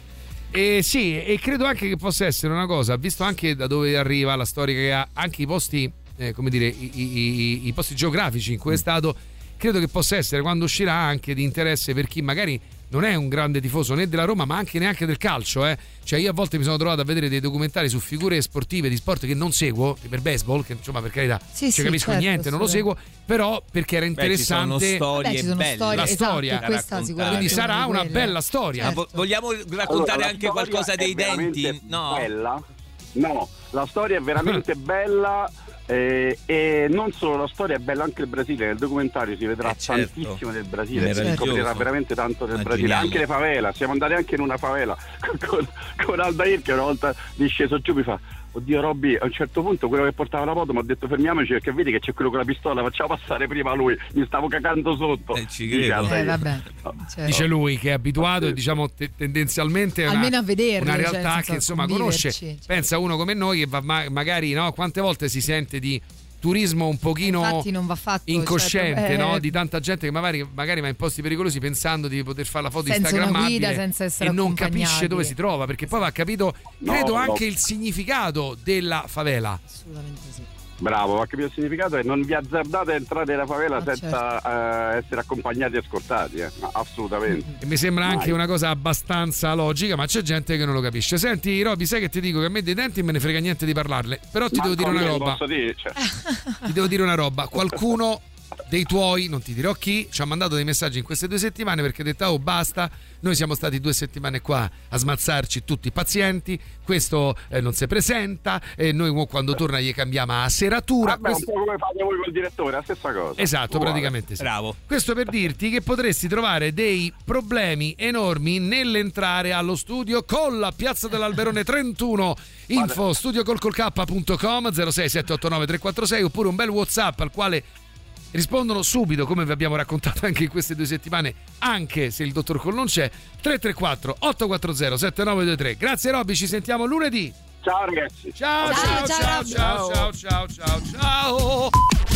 E sì, e credo anche che possa essere una cosa, visto anche da dove arriva la storia che ha, anche i posti, eh, come dire, i, i, i posti geografici in cui è stato, credo che possa essere, quando uscirà, anche di interesse per chi magari non è un grande tifoso né della Roma ma anche neanche del calcio, eh. Cioè io a volte mi sono trovato a vedere dei documentari su figure sportive di sport che non seguo, per baseball, che insomma per carità sì, ci sì, capisco certo, niente, non lo seguo, però perché era interessante. Beh, ci sono storie Beh, ci sono belle, storie, la esatto, storia questa sicuramente quindi sarà una quelle. bella storia. Certo. Ma vogliamo raccontare allora, anche qualcosa dei denti? No. Bella. No, la storia è veramente bella. Eh, e non solo la storia è bella, anche il Brasile. Nel documentario si vedrà eh certo. tantissimo del Brasile, si Certo. scoprirà veramente tanto del Brasile, Immaginiamo. anche le favela. Siamo andati anche in una favela con, con Aldair, che una volta disceso giù mi fa: oddio Robby, a un certo punto quello che portava la moto mi ha detto fermiamoci perché vedi che c'è quello con la pistola, facciamo passare prima lui, mi stavo cagando sotto. Eh, ci credo. Eh, vabbè. Certo. Dice lui che è abituato e diciamo te- tendenzialmente è una, almeno a vederli, una cioè, realtà nel che senso, insomma conosce. conviverci, Pensa uno come noi che va ma- magari no, quante volte si sente di turismo un pochino infatti non va fatto, incosciente, certo, no? eh, Di tanta gente che magari, magari va in posti pericolosi pensando di poter fare la foto senza una instagrammabile guida, senza essere e non accompagnati. capisce dove si trova, perché poi va capito, credo, No, anche no. il significato della favela. Assolutamente sì. Bravo, va a capire il significato, e non vi azzardate a entrare nella favela Ah, senza eh, essere accompagnati e scortati, eh. No, assolutamente. E mi sembra Mai. anche una cosa abbastanza logica, ma c'è gente che non lo capisce. Senti Robby, sai che ti dico che a me dei denti me ne frega niente di parlarle, però ti Manco devo dire a una me, roba. posso dire, cioè. Ti devo dire una roba, qualcuno dei tuoi, non ti dirò chi, ci ha mandato dei messaggi in queste due settimane perché ha detto oh basta, noi siamo stati due settimane qua a smazzarci tutti pazienti, questo eh, non si presenta e noi quando torna gli cambiamo a seratura. Vabbè, questo... un po' come fate voi col direttore, la stessa cosa. Esatto, Uguale. praticamente sì. Bravo. Questo per dirti che potresti trovare dei problemi enormi nell'entrare allo studio con la Piazza dell'Alberone trentuno. Info studiocolcolk punto com zero sei sette otto nove tre quattro sei, oppure un bel WhatsApp al quale rispondono subito, come vi abbiamo raccontato anche in queste due settimane, anche se il dottor Col non c'è. Tre tre quattro otto quattro zero sette nove due tre. Grazie Robby, ci sentiamo lunedì. Ciao ragazzi. Ciao ciao ciao ciao ciao ciao ciao ciao.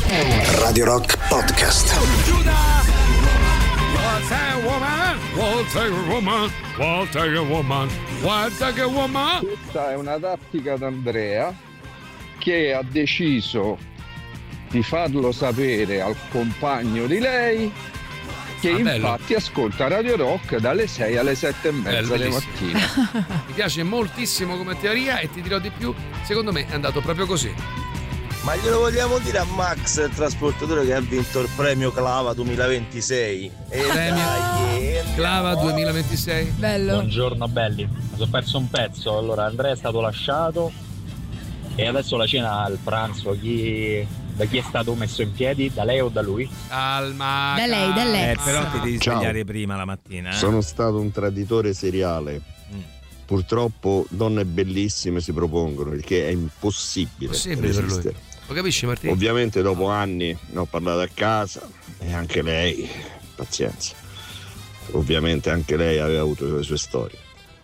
Radio Rock Podcast. What a woman, what a woman, what a woman, what a woman. Questa è una tattica d'Andrea, che ha deciso di farlo sapere al compagno di lei, che ah, infatti ascolta Radio Rock dalle sei alle sette e mezza di mattina. Mi piace moltissimo come teoria e ti dirò di più, secondo me è andato proprio così. Ma glielo vogliamo dire a Max, il trasportatore che ha vinto il premio Clava duemilaventisei? E Premio dai, Clava duemilaventisei. Bello. Buongiorno belli, mi sono perso un pezzo. Allora Andrea è stato lasciato e adesso la cena, il pranzo, chi, da chi è stato messo in piedi? Da lei o da lui? Calma. Da lei, da lei. Eh, però ti devi Ciao. svegliare prima la mattina. Eh? Sono stato un traditore seriale. Mm. Purtroppo donne bellissime si propongono, il che è impossibile, Possibile per lui. resistere. Lo capisci, Martino? Ovviamente dopo anni ne ho parlato a casa e anche lei, pazienza, ovviamente anche lei aveva avuto le sue storie.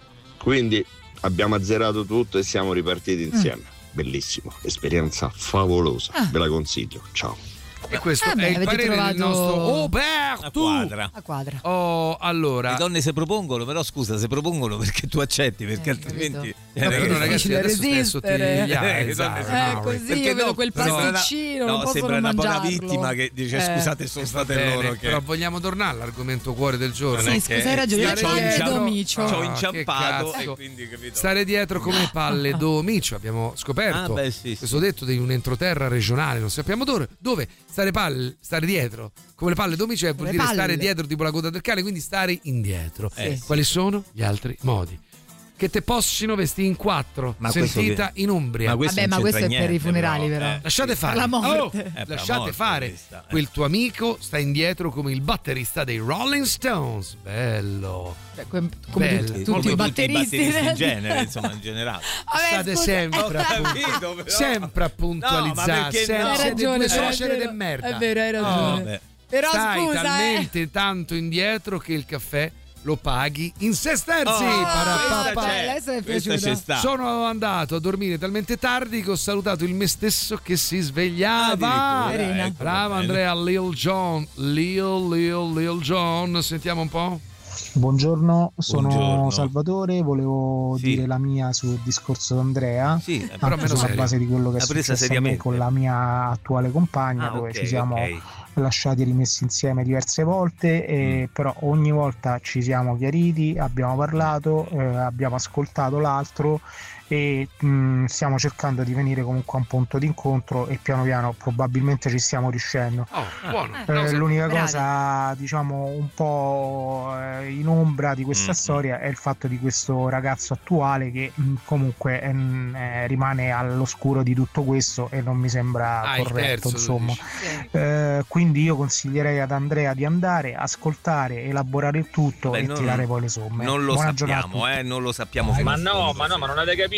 Quindi abbiamo azzerato tutto e siamo ripartiti insieme. Mm. Bellissimo, esperienza favolosa, Ah. ve la consiglio. Ciao. E questo Eh beh, è il avete parere trovato- del nostro Roberto. A quadra. A quadra. Oh, allora. Le donne se propongono, però scusa, se propongono perché tu accetti, perché Eh, altrimenti. No, però ragazzi, adesso stai sotto gli resistere. eh, esatto. Eh, così Perché io vedo no, quel sembra una- pasticcino, no, non possono sembra una buona mangiarlo. vittima che dice Eh. scusate, sono state Bene, loro che. però vogliamo tornare all'argomento cuore del giorno. Sì, scusa, hai ragione. Stare Palle dietro- d'Omicio. Ci ho Ah, inciampato che e cazzo. quindi capito. Stare dietro come palle d'Omicio, abbiamo scoperto. Ah, beh, sì, sì. Questo detto di un entroterra regionale, non sappiamo dove, dove stare, palle, stare dietro come le palle d'Omicio vuol Come dire palle. stare dietro tipo la coda del cane, quindi stare indietro. Eh, sì. Quali sono gli altri modi? Che te possino vestire in quattro, Ma questo sentita in Umbria. Ma questo Vabbè, non ma questo c'entra è per i niente, funerali, però. eh. Lasciate fare. Per la morte. Oh, per la lasciate morte fare. questa, eh. Quel tuo amico sta indietro come il batterista dei Rolling Stones. Bello. Cioè, come come Bello. tutti, Come tutti i Tutti batteristi, in del- genere, insomma, in generale. Vabbè, State scusa, sempre, eh, a punto- capito, però. sempre a No, puntualizzare. ma perché sempre. no? Hai Siete ragione, due però, suocere è vero. de merda. È vero, hai ragione. Oh, beh. Però Stai scusa, talmente eh. tanto indietro che il caffè lo paghi in sesterzi. Oh, Parapapà. questa c'è. Adesso è Questa piaciuta. ci sta. Sono andato a dormire talmente tardi che ho salutato il me stesso che si svegliava. Addirittura, Serena. ecco, Bravo va bene. Andrea, Lil Jon. Lil, Lil, Lil Jon. Sentiamo un po'. Buongiorno, sono Buongiorno. Salvatore, volevo Sì. dire la mia sul discorso d'Andrea, Sì, eh, però anche meno sulla serio. base di quello che è L'ha presa successo a me seriamente. con la mia attuale compagna, Ah, dove ok, ci siamo ok. lasciati e rimessi insieme diverse volte, e Mm. però ogni volta ci siamo chiariti, abbiamo parlato, eh, abbiamo ascoltato l'altro e mh, stiamo cercando di venire comunque a un punto d'incontro e piano piano probabilmente ci stiamo riuscendo. Oh, buono. Eh, No, l'unica bravi. cosa, diciamo, un po' eh, in ombra di questa Mm. storia è il fatto di questo ragazzo attuale che mh, comunque ehm, eh, rimane all'oscuro di tutto questo e non mi sembra Ah, il corretto, terzo, tu insomma. dici. Eh, quindi io consiglierei ad Andrea di andare, ascoltare, elaborare il tutto Beh, e non- tirare poi le somme. Non lo Buona giornata a tutti. sappiamo, eh, non lo sappiamo fino Ma in no, fondo, ma no, sì. ma non avete capito?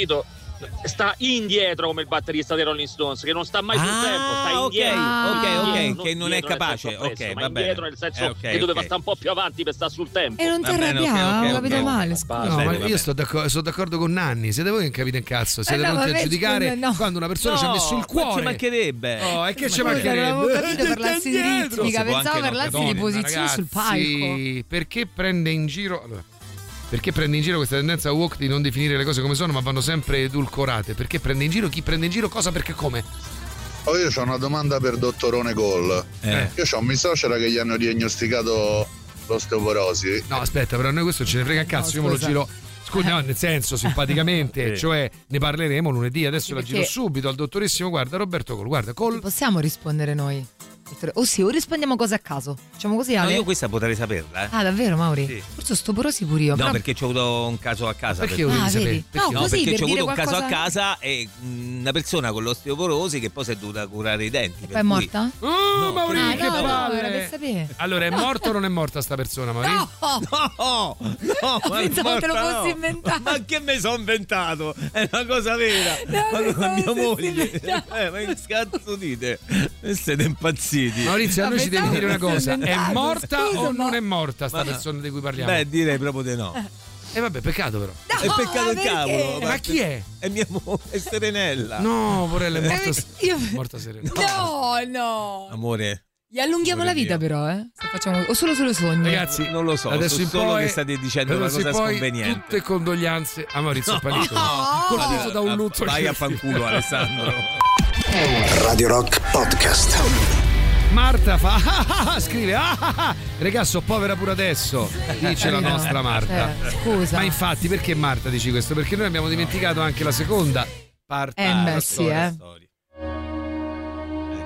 Sta indietro come il batterista dei Rolling Stones, che non sta mai sul Ah, tempo, sta ok, indietro. ok, ok, Indietro, che non è dietro nel capace, senso appresso, ok, ma va indietro bene. nel senso Eh, ok, che doveva ok. stare un po' più avanti per stare sul tempo. E non ti Va bene, arrabbiare, ok, ok, ho capito ok. male. Va scusa. bene, No, va ma bene. io sto d'accordo, sono d'accordo con Nanni. Siete voi che capite in cazzo. Siete Eh no, venuti a vabbè, giudicare scusa, no. quando una persona ci ha messo il Ma ci cuore. mancherebbe. Oh, e che ci Scusa, non mancherebbe? avevo capito, Eh, parlassi di indietro. ritmica, Si può pensavo anche no, parlassi di Madonna, posizione sul ragazzi, palco. perché prende in giro allora, perché prende in giro questa tendenza woke di non definire le cose come sono, ma vanno sempre edulcorate? Perché prende in giro chi prende in giro cosa, perché come? Oh, io ho una domanda per dottorone Gol. Eh. Io ho mia suocera che gli hanno diagnosticato l'osteoporosi. No, aspetta, però a noi questo ce ne frega un cazzo, io me lo scusa. giro. Scusi, no, nel senso, simpaticamente, Sì. cioè ne parleremo lunedì. Adesso la Perché- giro subito al dottorissimo. Guarda, Roberto Col, guarda, Col. Possiamo rispondere noi? O sì, o rispondiamo cose a caso. Facciamo così, No, Ale? io questa potrei saperla, eh. Ah, davvero, Mauri? Sì. Forse stoporosi pure io. No, però- perché ci ho avuto un caso a casa. Perché per- volevi Ah, sapere? vedi? Perché? No, No, così, perché per ci ho dire avuto un caso a qualcosa- casa e mh, una persona con l'osteoporosi che poi si è dovuta curare i denti. E per poi è cui- morta? Oh, No, Mauri, Ah, che no, no, palle! era per sapere. Allora, è morta o non è morta sta persona, Mauri? No! No, no, ma è Pensavo te lo morta, fossi no. inventato. Ma che mi sono inventato? È una cosa vera. No, ma con pensavo mia fossi moglie. inventato. Eh, ma che cazzo dite? E siete impazziti. Maurizio, a noi ci devi pensavo dire una fosse cosa: è inventato, morta scusa, o ma- non è morta sta Ma- persona di cui parliamo? Beh, direi proprio di no. E vabbè, peccato però. È peccato il perché? cavolo. Ma chi è? È mia moglie, è Serenella. No, Porella, è morta, Eh, io- morta serena. No, no. Amore. Gli allunghiamo la Amore vita mio. però, eh? Se facciamo... O solo solo sogni. Ragazzi, Non lo so, adesso so in solo poi, che state dicendo una adesso in cosa poi sconveniente. Tutte condoglianze a Maurizio Panicco. Colpito da un lutto. Vai a fanculo, Alessandro. Radio Rock Podcast. Marta fa ah, ah, ah, scrive ah, ah, ah. Regà, so povera pure adesso, dice la nostra Marta. Eh, scusa. Ma infatti perché Marta dici questo? Perché noi abbiamo dimenticato anche la seconda parte Eh, della beh, sì, storia. eh.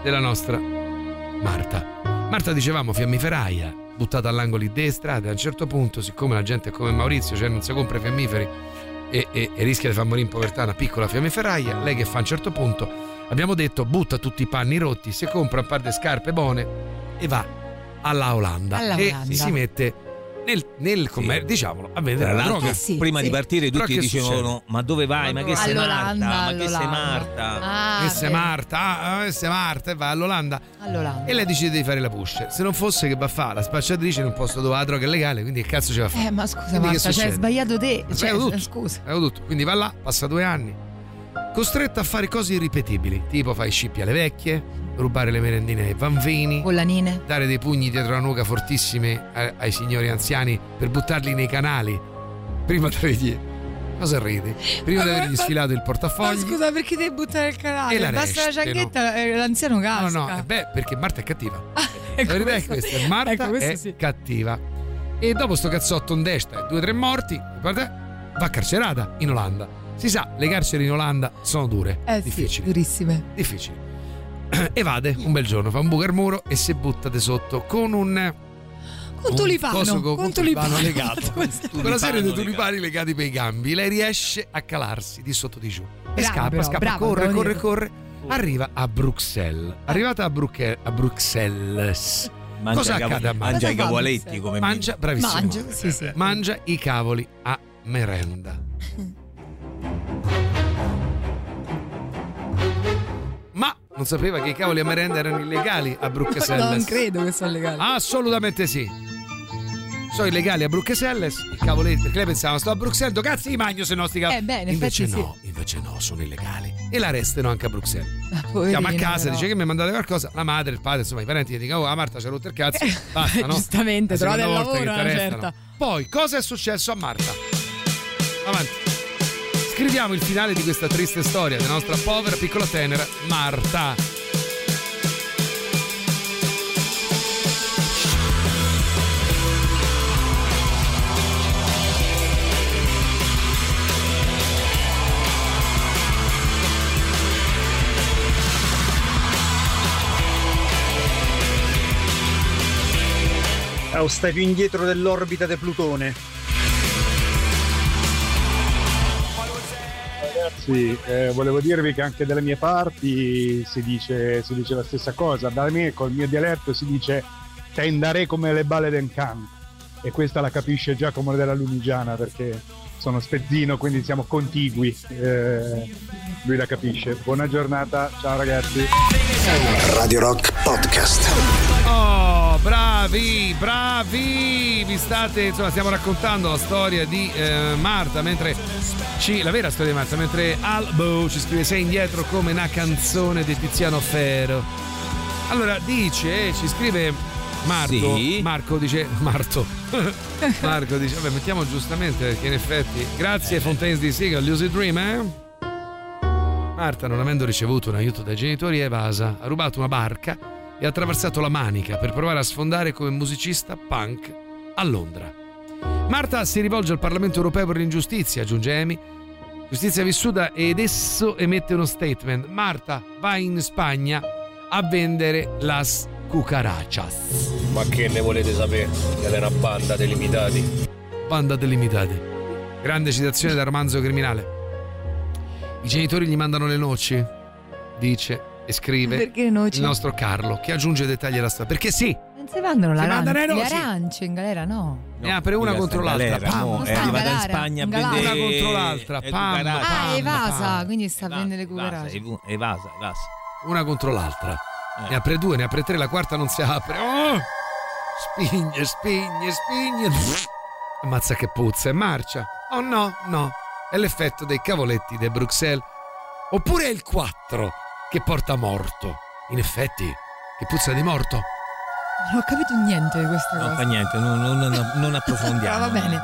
della nostra Marta. Marta, dicevamo, fiammiferaia, buttata all'angolo di destra, e a un certo punto, siccome la gente è come Maurizio, cioè non si compra i fiammiferi e, e, e rischia di far morire in povertà una piccola fiammiferaia, lei che fa a un certo punto, abbiamo detto, butta tutti i panni rotti, si compra un par di scarpe buone e va alla Olanda, alla e Olanda. si mette nel, nel commercio, sì. diciamolo, a vendere Tra la l'altro, droga. sì, prima sì. di partire Però tutti che dicevano succede? ma dove vai? Ma, Ma che sei all'Olanda, Marta? Ma che sei all'Olanda. Marta? Ah, che sei beh. Marta, ah, che sei Marta, e va all'Olanda. All'Olanda. E lei decide di fare la pusher. Se non fosse che va a fare la spacciatrice in un posto dove la droga è legale, quindi che cazzo ci va a fare? Eh, ma scusa, Quindi che Marta, cioè, hai succede? sbagliato te. Ha Cioè, sbagliato tutto. scusa. Ha tutto. Quindi va là, passa due anni, costretta a fare cose irripetibili, tipo fai scippi alle vecchie, rubare le merendine ai bambini, Pollanine. dare dei pugni dietro la nuca fortissimi ai, ai signori anziani per buttarli nei canali prima di avergli... Cosa ridi? Prima di avergli sfilato il Ma portafogli. scusa, perché devi buttare il canale? E la Basta la restano. cianchetta e l'anziano casca. No, no, eh beh, perché Marta è cattiva. Ecco, La verità è questo- questa, Marta ecco, questo è sì. cattiva. E dopo sto cazzotto in destra e due o tre morti, guarda, va carcerata in Olanda. Si sa, le carceri in Olanda sono dure, Eh sì, difficili, durissime. difficili. Evade un bel giorno, fa un buco al muro e si butta di sotto con un Con un tulipano, coso con con un un tulipano. legato. Questo- Con una serie di tulipani legati per i gambi. Lei riesce a calarsi di sotto di giù. E Brava, scappa, però, scappa, brava, corre, devo corre, dire. corre. Arriva a Bruxelles. Arrivata a, Bruche- a Bruxelles. Mangia Cosa i cavo- accade a Marta? mangia i Cosa fa cavaletti Bruxelles? come Mangia, bravissimo. Mangia, sì, sì. Mangia i cavoli a merenda. Ma non sapeva che i cavoli a merenda erano illegali a Bruxelles. Non credo che sia legale. Assolutamente sì. Sono illegali a Bruxelles i cavoletti, perché lei pensava sto a Bruxelles, do cazzo di magno se no sti cavoli. Eh beh, in invece effetti no, invece no, sono illegali. E la restano anche a Bruxelles. Ah, poverina, Chiama a casa, però. dice che mi mandate qualcosa, la madre, il padre, insomma i parenti gli dicono oh la Marta c'ha rotto il cazzo, basta, no? Giustamente, La seconda trovate il volta che lavoro, ti una arrestano. certa. Poi, cosa è successo a Marta? Avanti. Scriviamo il finale di questa triste storia della nostra povera piccola tenera Marta. Oh, stai più indietro dell'orbita di Plutone. Ragazzi, eh, volevo dirvi che anche dalle mie parti si dice, si dice la stessa cosa. Da me, col mio dialetto, si dice tendare come le balle del can. E questa la capisce Giacomo della Lunigiana perché sono spezzino, quindi siamo contigui. Eh, lui la capisce. Buona giornata, ciao ragazzi. Radio Rock Podcast. Oh, bravi, bravi! Vi state, insomma, stiamo raccontando la storia di eh, Marta, mentre ci, la vera storia di Marta, mentre Albo ci scrive sei indietro come una canzone di Tiziano Ferro. Allora, dice, ci scrive Marco, Sì. Marco dice, Marto, Marco dice, vabbè, mettiamo giustamente perché in effetti, grazie Fontaines di Siga, Lucid Dream, eh? Marta, non avendo ricevuto un aiuto dai genitori, è evasa, ha rubato una barca e ha attraversato la Manica per provare a sfondare come musicista punk a Londra. Marta si rivolge al Parlamento europeo per l'ingiustizia, aggiunge Amy. Giustizia vissuta ed esso emette uno statement. Marta va in Spagna a vendere las cucarachas. Ma che ne volete sapere? Che è una banda delimitati. Banda delimitati. Grande citazione dal romanzo criminale. I genitori gli mandano le noci, dice e scrive Perché le noci? il nostro Carlo, che aggiunge dettagli alla storia. Perché sì, Non si mandano Si la mandano ran- le le noci. arance in galera, no. ne apre una quella contro sta in l'altra. galera, Pam, mo, Non è sta in arrivata in galera, Spagna a in galera. vendere una contro l'altra. e Pam, cucaracce. Ah, è evasa, pam. quindi sta a vendere le Evasa, cucaracce. ev- evasa, evasa. Una contro l'altra. Eh. Ne apre due, ne apre tre, la quarta non si apre. Oh! Spigne, spigne, spigne. Ammazza che puzza, e marcia. Oh no, no. È l'effetto dei cavoletti di Bruxelles. Oppure è il quattro che porta morto. In effetti, che puzza di morto. Non ho capito niente di questa Non cosa. fa niente, non, non- non- non approfondiamo. Però va bene.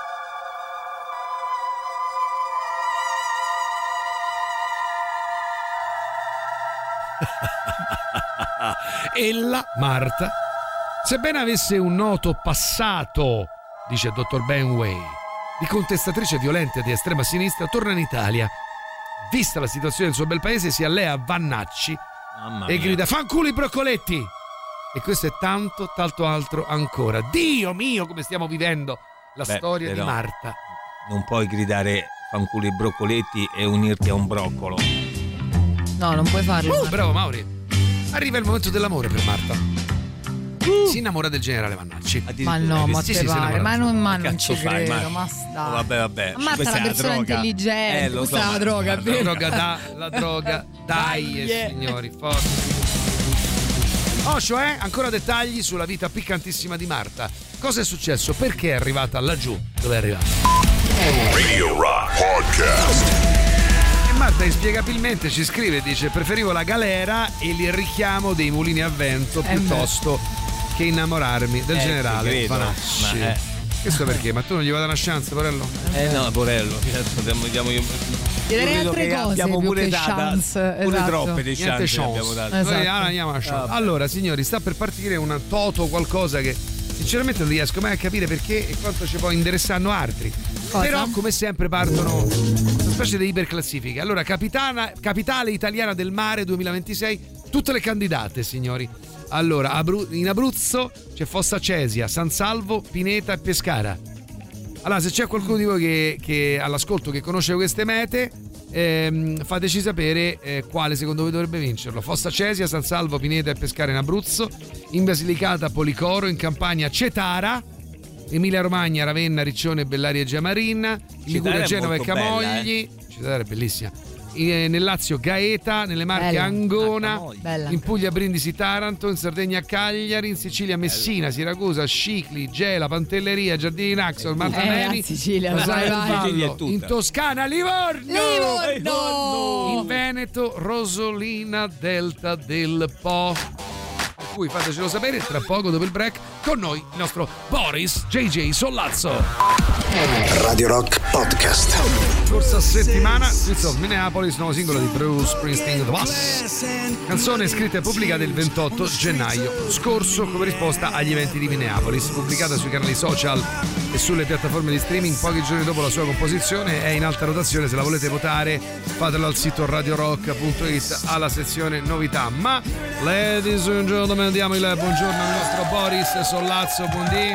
Ella, Marta, sebbene avesse un noto passato, dice il dottor Benway, di contestatrice violenta di estrema sinistra, torna in Italia. Vista la situazione del suo bel paese, si allea a Vannacci Mamma e mia. grida fanculo i broccoletti. E questo è tanto, tanto altro ancora. Dio mio, come stiamo vivendo la Beh, storia però di Marta. Non puoi gridare fanculo i broccoletti e unirti a un broccolo. No, non puoi farlo. Uh, bravo Mauri. Arriva il momento dell'amore per Marta. Uh. Si innamora del generale Vannacci. Ma no, ma sì, te sì, si pare, innamora. ma non, ma non cazzo ci fai, credo, ma- ma sta. Oh, vabbè, vabbè. Ma Marta è Questa una la persona droga. intelligente, Eh, lo questa so, è la ma- droga, La vero? droga da, la droga dai, eh, signori, forza. Osho, eh? Ancora dettagli sulla vita piccantissima di Marta. Cosa è successo? Perché è arrivata laggiù? Dove è arrivata? Radio Rock Podcast. E Marta inspiegabilmente ci scrive, dice: preferivo la galera e il richiamo dei mulini a vento Eh, piuttosto che innamorarmi del Eh, generale ti credo, Vanacci. ma, eh. Questo perché? Ma tu non gli vuoi dare una chance, porello? Eh no, Porello, diamo, diamo io. Gli darei credo altre che cose abbiamo più pure che data, chance, pure esatto. troppe di Niente chance che chance. abbiamo dato. Esatto. Noi ah, andiamo a chance. Vabbè. Allora, signori, sta per partire una toto qualcosa che sinceramente non riesco mai a capire perché e quanto ci poi interessanno altri. Cosa? Però, come sempre, partono una specie di iperclassifiche. Allora, capitana, capitale italiana del mare duemilaventisei, tutte le candidate, signori. Allora, Abru- in Abruzzo c'è Fossa Cesia, San Salvo, Pineta e Pescara. Allora, se c'è qualcuno di voi che, che all'ascolto che conosce queste mete, ehm, fateci sapere eh, quale secondo voi dovrebbe vincerlo. Fossa Cesia, San Salvo, Pineta e Pescara in Abruzzo, in Basilicata Policoro, in Campania Cetara, Emilia Romagna Ravenna, Riccione, Bellaria e Giamarin, in Liguria è Genova e molto bella, Camogli. Cetara è bellissima. In- nel Lazio Gaeta, nelle Marche Bella. Angona, Bella. in Puglia Brindisi Taranto, in Sardegna Cagliari, in Sicilia Messina, Siracusa, Scicli, Gela, Pantelleria, Giardini Naxos, Martanelli, Eh, a Sicilia, Rosario vai, vai. Vallo, Sicilia è tutta. in Toscana Livorno, Livorno! in Veneto Rosolina Delta del Po. Per cui fatecelo sapere tra poco dopo il break con noi il nostro Boris J J Sollazzo. Radio Rock Podcast. Scorsa settimana Streets of Minneapolis, nuovo singolo di Bruce Springsteen, The Boss. Canzone scritta e pubblicata il ventotto gennaio scorso come risposta agli eventi di Minneapolis, pubblicata sui canali social e sulle piattaforme di streaming pochi giorni dopo la sua composizione. È in alta rotazione, se la volete votare fatelo al sito radio rock punto it alla sezione novità. Ma ladies and gentlemen, diamo il buongiorno al nostro Boris Sollazzo. Buondì.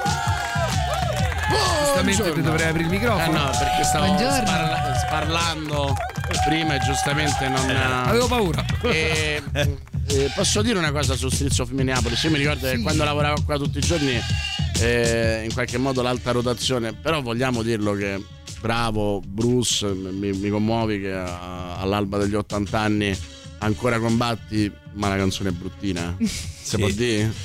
Giustamente ti dovrei aprire il microfono. Eh no, perché stavo Buongiorno. sparla- sparlando prima e giustamente non. Avevo paura. E, eh, posso dire una cosa su Streets of Minneapolis? Io mi ricordo che quando lavoravo qua tutti i giorni, eh, in qualche modo l'alta rotazione, però vogliamo dirlo che bravo Bruce, mi, mi commuovi che a- all'alba degli ottanta anni ancora combatti, ma la canzone è bruttina. Si può dire?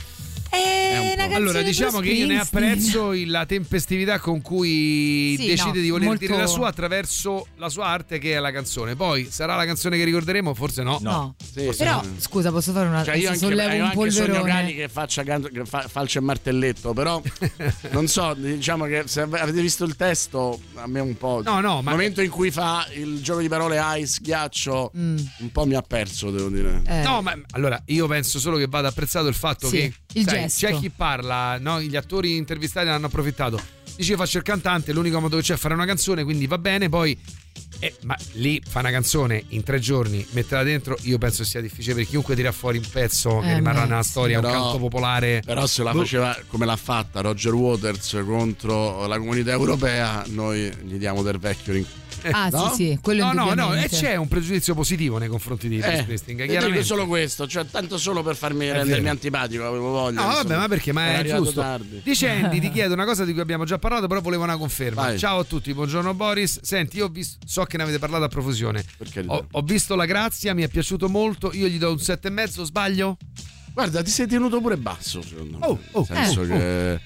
È una canzone Allora, diciamo Bruce che io ne Springsteen. apprezzo il- la tempestività con cui Sì, decide no, di voler molto- dire la sua attraverso la sua arte, che è la canzone. Poi sarà la canzone che ricorderemo? Forse no. No. Sì, Però, sì. scusa, posso fare una Cioè io anche, sollevo io un anche sogno polverone. cani che faccia can- che fa, falce e martelletto, però non so, diciamo che se ave- avete visto il testo, a me un po'. No, no, ma- il momento in cui fa il gioco di parole ice, ghiaccio, Mm. un po' mi ha perso, devo dire. Eh. No, ma allora io penso solo che vada apprezzato il fatto Sì, che il sai, gesto. c'è chi parla, no? Gli attori intervistati ne hanno approfittato. Dice io faccio il cantante, l'unico modo che c'è è fare una canzone, quindi va bene, poi eh, ma lì fa una canzone in tre giorni, metterla dentro, io penso sia difficile per chiunque tira fuori un pezzo che Eh, rimarrà beh, nella storia, Però- un canto popolare. Però se la Boh. faceva come l'ha fatta Roger Waters contro la comunità europea, noi gli diamo del vecchio rin- Ah, no? sì, sì, quello No, no, no, e indubbiamente. c'è un pregiudizio positivo nei confronti di Bruce Eh, Springsteen, e chiaramente. dico solo questo, cioè tanto solo per farmi È rendermi vero. antipatico, avevo voglia. No, vabbè, insomma. ma perché? Ma Era è arrivato giusto. tardi. Dicendi, ti chiedo una cosa di cui abbiamo già parlato, però volevo una conferma. Vai. Ciao a tutti, buongiorno Boris. Senti, io ho visto, so che ne avete parlato a profusione. Perché Ho, ho visto La Grazia, mi è piaciuto molto. Io gli do un sette e mezzo, sbaglio? Guarda, ti sei tenuto pure basso, secondo me. Oh, oh, Nel senso eh, che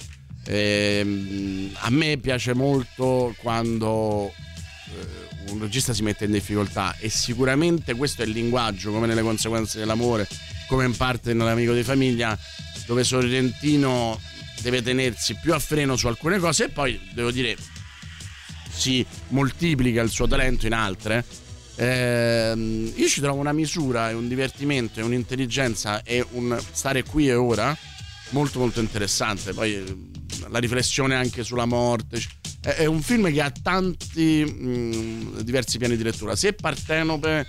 ehm, a me piace molto quando eh, un regista si mette in difficoltà, e sicuramente questo è il linguaggio, come nelle conseguenze dell'amore, come in parte nell'Amico di famiglia, dove Sorrentino deve tenersi più a freno su alcune cose e poi, devo dire, si moltiplica il suo talento in altre. Ehm, io ci trovo una misura e un divertimento e un'intelligenza e un stare qui e ora molto molto interessante. Poi eh, la riflessione anche sulla morte, è, è un film che ha tanti mh, diversi piani di lettura. Se Partenope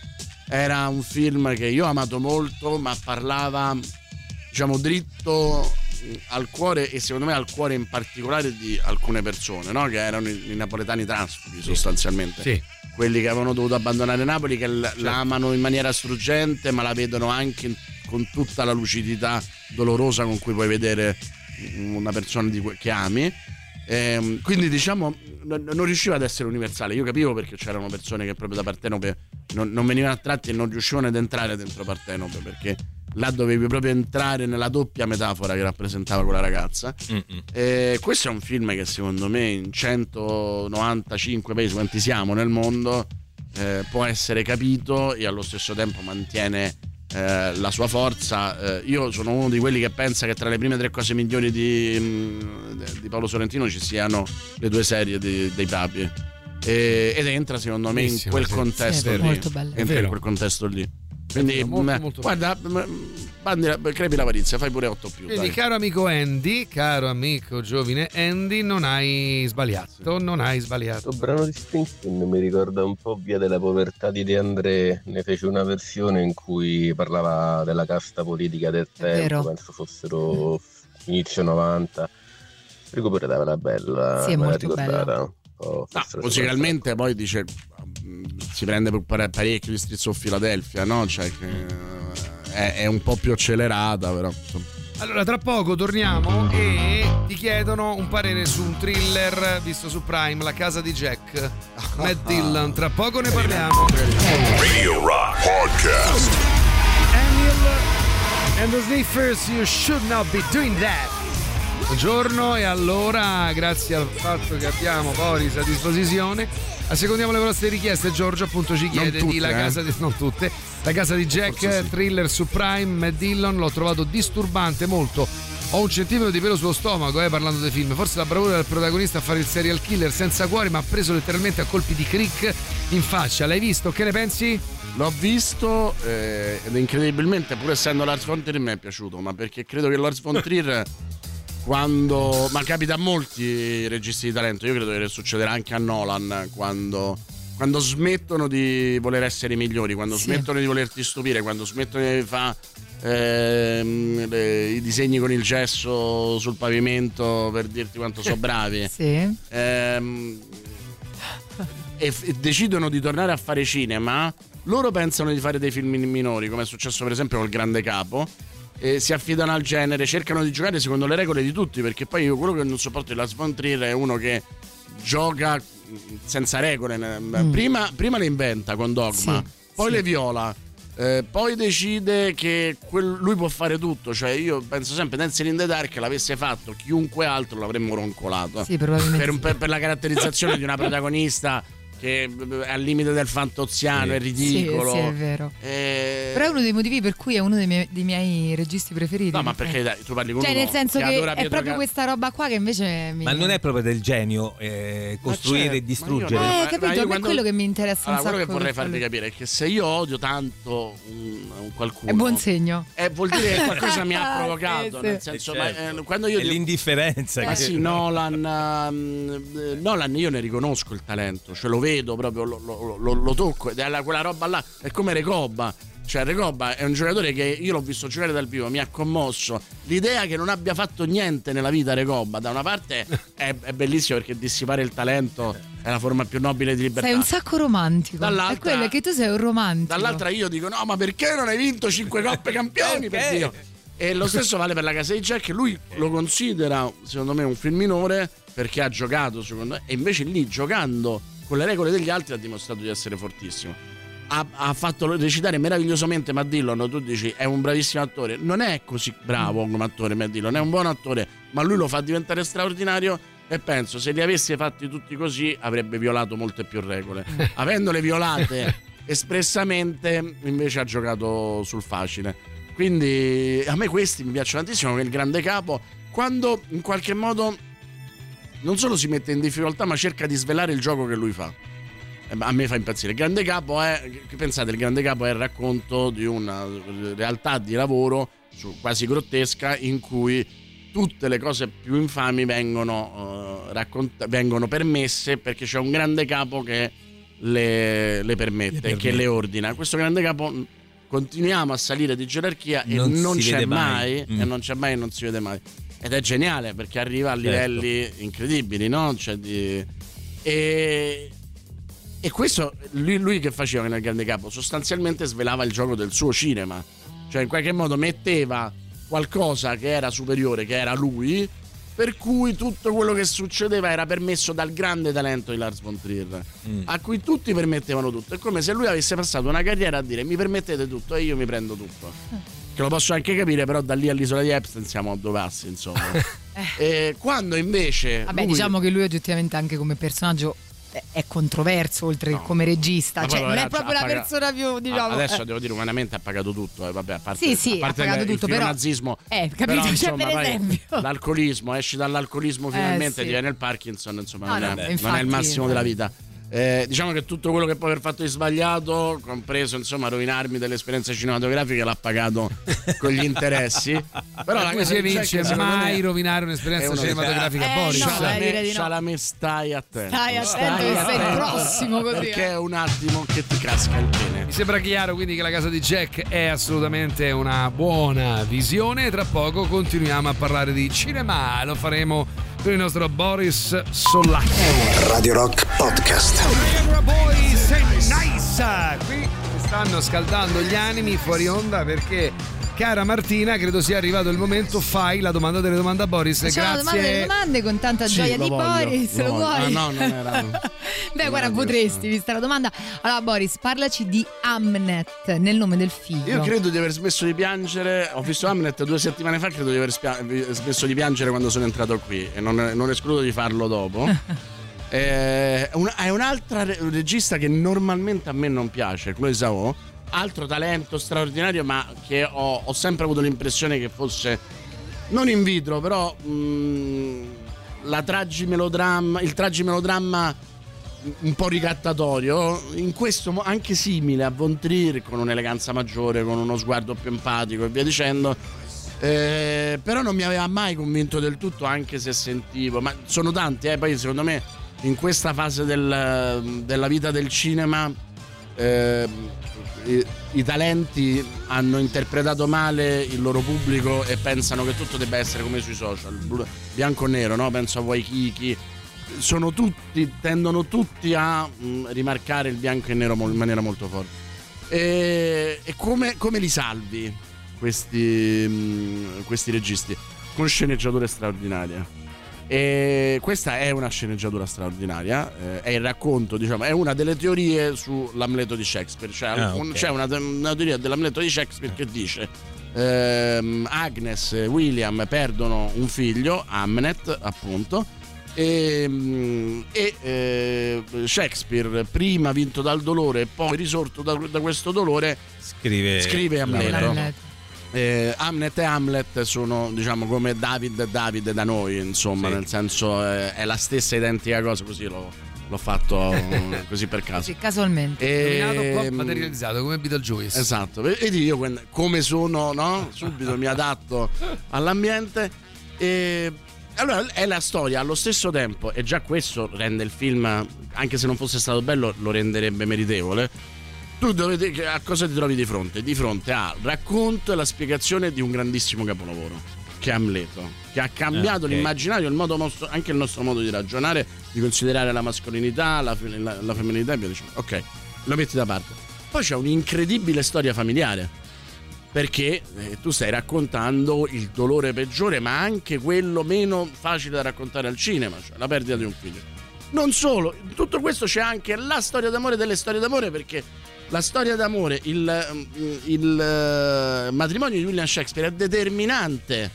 era un film che io ho amato molto, ma parlava, diciamo, dritto al cuore, e secondo me al cuore in particolare di alcune persone, no? Che erano i, i napoletani transfughi, sì, sostanzialmente, sì. Quelli che avevano dovuto abbandonare Napoli, che l- certo. l'amano in maniera struggente, ma la vedono anche in, con tutta la lucidità dolorosa con cui puoi vedere una persona di que- che ami. Ehm, quindi diciamo non, non riusciva ad essere universale. Io capivo perché c'erano persone che proprio da Partenope non, non venivano attratti e non riuscivano ad entrare dentro Partenope, perché là dovevi proprio entrare nella doppia metafora che rappresentava quella ragazza. E questo è un film che secondo me in centonovantacinque paesi, quanti siamo nel mondo, eh, può essere capito e allo stesso tempo mantiene eh, la sua forza. Eh, io sono uno di quelli che pensa che tra le prime tre cose migliori di, mh, di Paolo Sorrentino ci siano le due serie di, dei Papi, e, ed entra secondo me in quel contesto sì, lì, molto bello. entra in quel contesto lì. Quindi molto, molto guarda, Bandera, crepi l'avarizia, fai pure otto più. Quindi dai. caro amico Andy, caro amico giovine Andy, non hai sbagliato, non hai sbagliato. Il brano di Springsteen mi ricorda un po' Via della povertà di De André, ne fece una versione in cui parlava della casta politica del tempo, vero. penso fossero inizio novanta, recuperata una bella, sì, è me la molto ricordata. bella. Oh, no, musicalmente poi dice si prende parecchio di Streets of Philadelphia, no? Cioè che è, è un po' più accelerata, però. Allora tra poco torniamo e ti chiedono un parere su un thriller visto su Prime, La casa di Jack, Matt Dillon. Tra poco ne parliamo. Radio Rock Podcast. Daniel and the Sniffers, You Should Not Be Doing That. Buongiorno, e allora grazie al fatto che abbiamo Boris a disposizione assecondiamo le vostre richieste. Giorgio appunto ci chiede tutte, di La casa eh. di, non tutte, La casa di Jack, sì. Thriller su Prime, Matt Dillon. L'ho trovato disturbante molto, ho un centimetro di pelo sullo stomaco eh, parlando dei film. Forse la bravura del protagonista a fare il serial killer senza cuore, ma ha preso letteralmente a colpi di crick in faccia. L'hai visto? Che ne pensi? L'ho visto eh, ed incredibilmente, pur essendo Lars von Trier, mi è piaciuto, ma perché credo che Lars von Trier quando, ma capita a molti registi di talento, io credo che succederà anche a Nolan, quando, quando smettono di voler essere migliori, quando sì. smettono di volerti stupire, quando smettono di fare ehm, le, i disegni con il gesso sul pavimento per dirti quanto sono bravi, sì. ehm, e, e decidono di tornare a fare cinema. Loro pensano di fare dei film minori, come è successo per esempio col Grande Capo, e si affidano al genere, cercano di giocare secondo le regole di tutti, perché poi io quello che non sopporto di Lars von Trier è uno che gioca senza regole. Mm. Prima, prima le inventa con Dogma, sì, poi sì. le viola, eh, poi decide che quel, lui può fare tutto. Cioè io penso sempre Dancing in the Dark l'avesse fatto chiunque altro l'avremmo roncolato, sì, probabilmente per, un, per, per la caratterizzazione di una protagonista che è al limite del fantoziano, sì. è ridicolo. Sì, sì, è vero. E... Però è uno dei motivi per cui è uno dei miei, dei miei registi preferiti. No, ma perché dai, tu parli con cioè, uno nel senso che, che è proprio Cal... questa roba qua che invece mi... Ma non è proprio del genio eh, costruire e distruggere. Eh, ma capito, a me è quello che mi interessa allora, un sacco. Quello che vorrei farvi capire è che se io odio tanto un, un qualcuno, è buon segno. Eh, vuol dire che qualcosa mi ha provocato, sì, nel sì. senso, certo. ma, eh, quando io è dico... l'indifferenza. Ma che... sì, Nolan, um, Nolan io ne riconosco il talento, cioè lo vedo proprio, lo, lo, lo, lo tocco, ed è quella roba là, è come Recoba. Cioè Recoba è un giocatore che io l'ho visto giocare dal vivo, mi ha commosso. L'idea che non abbia fatto niente nella vita Recoba, da una parte è, è bellissimo perché dissipare il talento è la forma più nobile di libertà. Sei un sacco romantico. Dall'altra, è quello che tu sei un romantico. Dall'altra io dico no, ma perché non hai vinto cinque coppe campioni? Per Dio. E lo stesso vale per La casa di Jack. Lui lo considera secondo me un film minore perché ha giocato secondo me, e invece lì giocando con le regole degli altri ha dimostrato di essere fortissimo. Ha, ha fatto recitare meravigliosamente Matt Dillon. Tu dici è un bravissimo attore, non è così bravo come attore Matt Dillon, è un buon attore, ma lui lo fa diventare straordinario. E penso se li avesse fatti tutti così avrebbe violato molte più regole. Avendole violate espressamente invece ha giocato sul facile. Quindi a me questi mi piacciono tantissimo, che il Grande Capo, quando in qualche modo non solo si mette in difficoltà ma cerca di svelare il gioco che lui fa. A me fa impazzire. Il Grande Capo è, pensate, il Grande Capo è il racconto di una realtà di lavoro quasi grottesca in cui tutte le cose più infami vengono, uh, raccont- vengono permesse perché c'è un grande capo che le, le permette, le e che le ordina. Questo grande capo, continuiamo a salire di gerarchia e Non non, si c'è vede mai, mai. Mm. e non c'è mai e non si vede mai. Ed è geniale perché arriva a Certo. livelli incredibili, no? Cioè di, e, e questo lui, lui che faceva nel grande capo? Sostanzialmente svelava il gioco del suo cinema, cioè in qualche modo metteva qualcosa che era superiore, che era lui, per cui tutto quello che succedeva era permesso dal grande talento di Lars von Trier, mm. a cui tutti permettevano tutto. È come se lui avesse passato una carriera a dire mi permettete tutto e io mi prendo tutto. Che lo posso anche capire, però da lì all'isola di Epstein siamo a due passi, insomma. E quando invece Vabbè, lui... diciamo che lui oggettivamente anche come personaggio è controverso, oltre che come regista, Ma cioè poi, non è ragazzi, proprio ha la paga- persona più, diciamo, adesso eh. devo dire umanamente ha pagato tutto, eh, vabbè, a parte, Sì, sì, a parte ha pagato il, tutto, il però- nazismo, Eh, capito, però, cioè, insomma, per poi esempio. l'alcolismo, esci dall'alcolismo Eh, finalmente, sì. ti viene il Parkinson, insomma, No, non, no, è, beh, non infatti, è il massimo eh. della vita. Eh, diciamo che tutto quello che può aver fatto di sbagliato, compreso insomma rovinarmi delle esperienze cinematografiche, l'ha pagato con gli interessi. Però la come cosa si di evince Jack, secondo mai me, rovinare è un'esperienza uno- cinematografica, Eh, Boris? no, Scialame, direi di no. Scialame, stai attento. Stai attento che sei il prossimo così. Perché eh. è un attimo che ti casca il pene. Mi sembra chiaro quindi che la casa di Jack è assolutamente una buona visione. Tra poco continuiamo a parlare di cinema. Lo faremo con il nostro Boris Sollacchio. Radio Rock Podcast. Boy, sei nice! Qui mi stanno scaldando gli animi fuori onda perché, cara Martina, credo sia arrivato il momento. Fai la domanda delle domande a Boris. Facciamo la domanda delle Grazie. domande con tanta Sì, gioia lo di voglio, Boris, lo lo voglio. vuoi? Ah, no, non era- Beh, guarda, potresti, vista la domanda. Allora, Boris, parlaci di Hamnet nel nome del figlio. Io credo di aver smesso di piangere. Ho visto Hamlet due settimane fa. Credo di aver spia- smesso di piangere quando sono entrato qui. E non, non escludo di farlo dopo. Eh, un- è un'altra re- regista che normalmente a me non piace, Chloé Zhao. Altro talento straordinario, ma che ho, ho sempre avuto l'impressione che fosse non in vitro, però mh, la tragimelodramma, il tragimelodramma un po' ricattatorio, in questo mo- anche simile a Von Trier, con un'eleganza maggiore, con uno sguardo più empatico e via dicendo. Eh, però non mi aveva mai convinto del tutto, anche se sentivo, ma sono tanti, eh, poi secondo me in questa fase del, della vita del cinema eh, i, i talenti hanno interpretato male il loro pubblico e pensano che tutto debba essere come sui social, blu- bianco o nero, no? Penso a Waikiki. Sono tutti, tendono tutti a mh, rimarcare il bianco e nero mo- in maniera molto forte. E, e come, come li salvi questi, mh, questi registi? Con sceneggiature straordinarie. E questa è una sceneggiatura straordinaria, eh, è il racconto, diciamo, è una delle teorie sull'Amleto di Shakespeare. Cioè, Ah, un- ok. c'è una, una teoria dell'Amleto di Shakespeare che dice ehm, Agnes e William perdono un figlio, Hamnet appunto, e, e eh, Shakespeare, prima vinto dal dolore e poi risorto da, da questo dolore, Scrive, scrive Amleto. L'Amleto. Eh, Hamlet e Hamlet sono, diciamo, come David e Davide da noi, insomma, Sì. nel senso eh, è la stessa identica cosa, così l'ho, l'ho fatto eh, così per caso. Sì, casualmente. E- Nominato, pop, materializzato come Beetlejuice. Esatto, vedi io que- come sono, no? Subito mi adatto all'ambiente. E allora è la storia allo stesso tempo, e già questo rende il film, anche se non fosse stato bello, lo renderebbe meritevole. Tu dovete, a cosa ti trovi di fronte? Di fronte al racconto e la spiegazione di un grandissimo capolavoro, che è Amleto, che ha cambiato Ah, ok. l'immaginario, il modo nostro, anche il nostro modo di ragionare, di considerare la mascolinità, la, fe- la, la femminilità e via dicendo. Ok, lo metti da parte. Poi c'è un'incredibile storia familiare, perché eh, tu stai raccontando il dolore peggiore, ma anche quello meno facile da raccontare al cinema, cioè la perdita di un figlio. Non solo, in tutto questo c'è anche la storia d'amore delle storie d'amore, perché la storia d'amore, il, il eh, matrimonio di William Shakespeare è determinante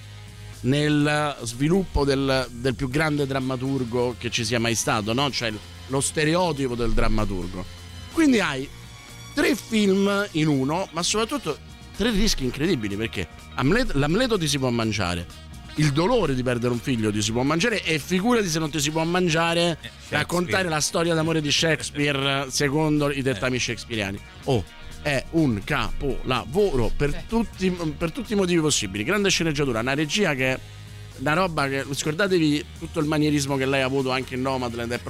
nel sviluppo del, del più grande drammaturgo che ci sia mai stato, no? Cioè lo stereotipo del drammaturgo. Quindi hai tre film in uno, ma soprattutto tre rischi incredibili, perché Amleto, l'Amleto ti si può mangiare, il dolore di perdere un figlio ti si può mangiare, e figurati se non ti si può mangiare raccontare la storia d'amore di Shakespeare secondo i dettami shakespeariani. Oh, è un capolavoro per tutti, per tutti i motivi possibili. Grande sceneggiatura, una regia che è una roba che, scordatevi tutto il manierismo che lei ha avuto anche in Nomadland, è proprio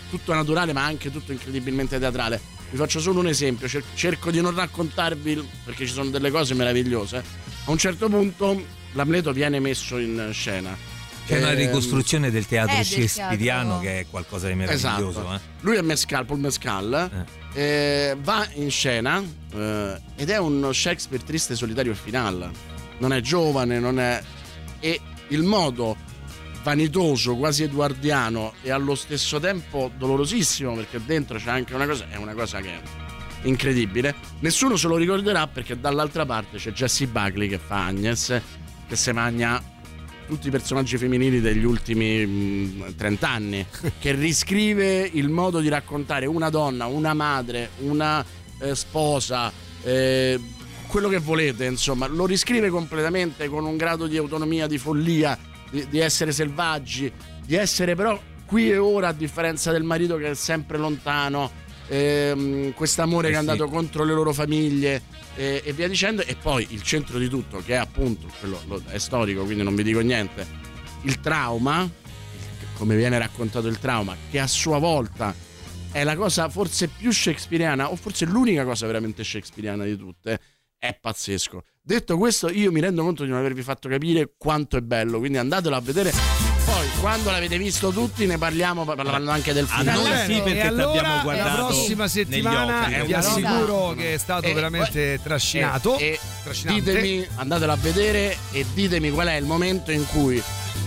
tutto naturale ma anche tutto incredibilmente teatrale. Vi faccio solo un esempio, cer- cerco di non raccontarvi perché ci sono delle cose meravigliose. A un certo punto l'Amleto viene messo in scena. C'è una ricostruzione del teatro Eh, del shakespeariano teatro. che è qualcosa di meraviglioso. Esatto. Eh. Lui è Mescal, Paul Mescal, Eh. eh, va in scena eh, ed è uno Shakespeare triste, solitario e finale. Non è giovane, non è... E il modo vanitoso, quasi eduardiano e allo stesso tempo dolorosissimo, perché dentro c'è anche una cosa, è una cosa che è incredibile. Nessuno se lo ricorderà perché dall'altra parte c'è Jessie Buckley che fa Agnes, che si magna tutti i personaggi femminili degli ultimi mh, trent'anni, che riscrive il modo di raccontare una donna, una madre, una eh, sposa, eh, quello che volete, insomma, lo riscrive completamente con un grado di autonomia, di follia, di, di essere selvaggi, di essere però qui e ora, a differenza del marito che è sempre lontano, ehm, quest'amore eh che è sì. andato contro le loro famiglie eh, e via dicendo. E poi il centro di tutto, che è appunto quello, lo, è storico, quindi non vi dico niente, il trauma, come viene raccontato il trauma, che a sua volta è la cosa forse più shakespeariana, o forse l'unica cosa veramente shakespeariana di tutte. È pazzesco. Detto questo, io mi rendo conto di non avervi fatto capire quanto è bello, quindi andatelo a vedere. Poi quando l'avete visto tutti ne parliamo, parlando anche del A finale. noi sì, perché e allora t'abbiamo guardato la prossima settimana negli occhi. vi assicuro che è stato E- veramente trascinato. E, e trascinante. ditemi, andatelo a vedere e ditemi qual è il momento in cui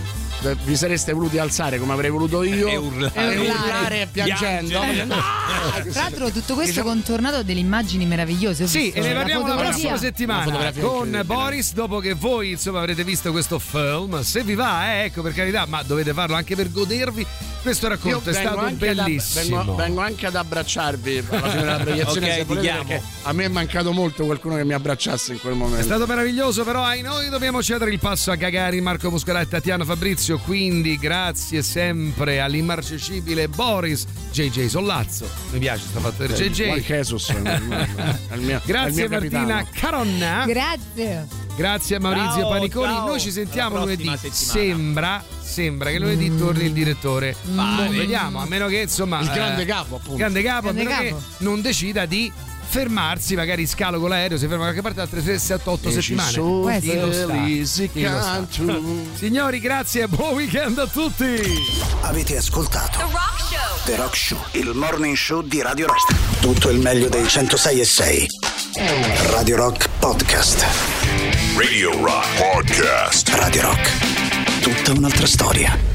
vi sareste voluti alzare come avrei voluto io E urlare. e urlare piangendo. Piangere. Tra l'altro tutto questo Diciamo- contornato a delle immagini meravigliose. Ho Sì, visto e ne la parliamo la fotografia. prossima Una settimana fotografia con incredibile. Boris, dopo che voi insomma avrete visto questo film. Se vi va, eh, ecco, per carità, ma dovete farlo anche per godervi questo Io racconto. È vengo stato anche ad ab- bellissimo. vengo, vengo anche ad abbracciarvi alla fine della proiezione, Ok, se volete, dichiamo. perché a me è mancato molto qualcuno che mi abbracciasse in quel momento. È stato meraviglioso, però ai noi dobbiamo cedere il passo a Gagarin, Marco Muscarà e Tatiana Fabrizio. Quindi grazie sempre all'immarcescibile Boris J J Sollazzo. Mi piace sta fatto J J. Juan Jesus, è il mio- è il mio Grazie Martina capitano. Caronna. Grazie. Grazie a Maurizio Ciao, Paniconi. ciao. Noi ci sentiamo Alla lunedì. prossima settimana. Sembra, sembra che lunedì torni il direttore. Pare. Boh, vediamo, a meno che insomma Il grande eh, capo, appunto. grande capo, a Grande meno capo. che non decida di fermarsi, magari scalo con l'aereo, si ferma da qualche parte altre tre, sette, otto E ci settimane. sono Chi lo sa? felici Chi lo sa? cantu. Signori, grazie e buon weekend a tutti. Avete ascoltato The Rock Show, il morning show di Radio Rock. Tutto il meglio dei centosei e sei. Radio Rock Podcast. Radio Rock Podcast. Radio Rock. Tutta un'altra storia.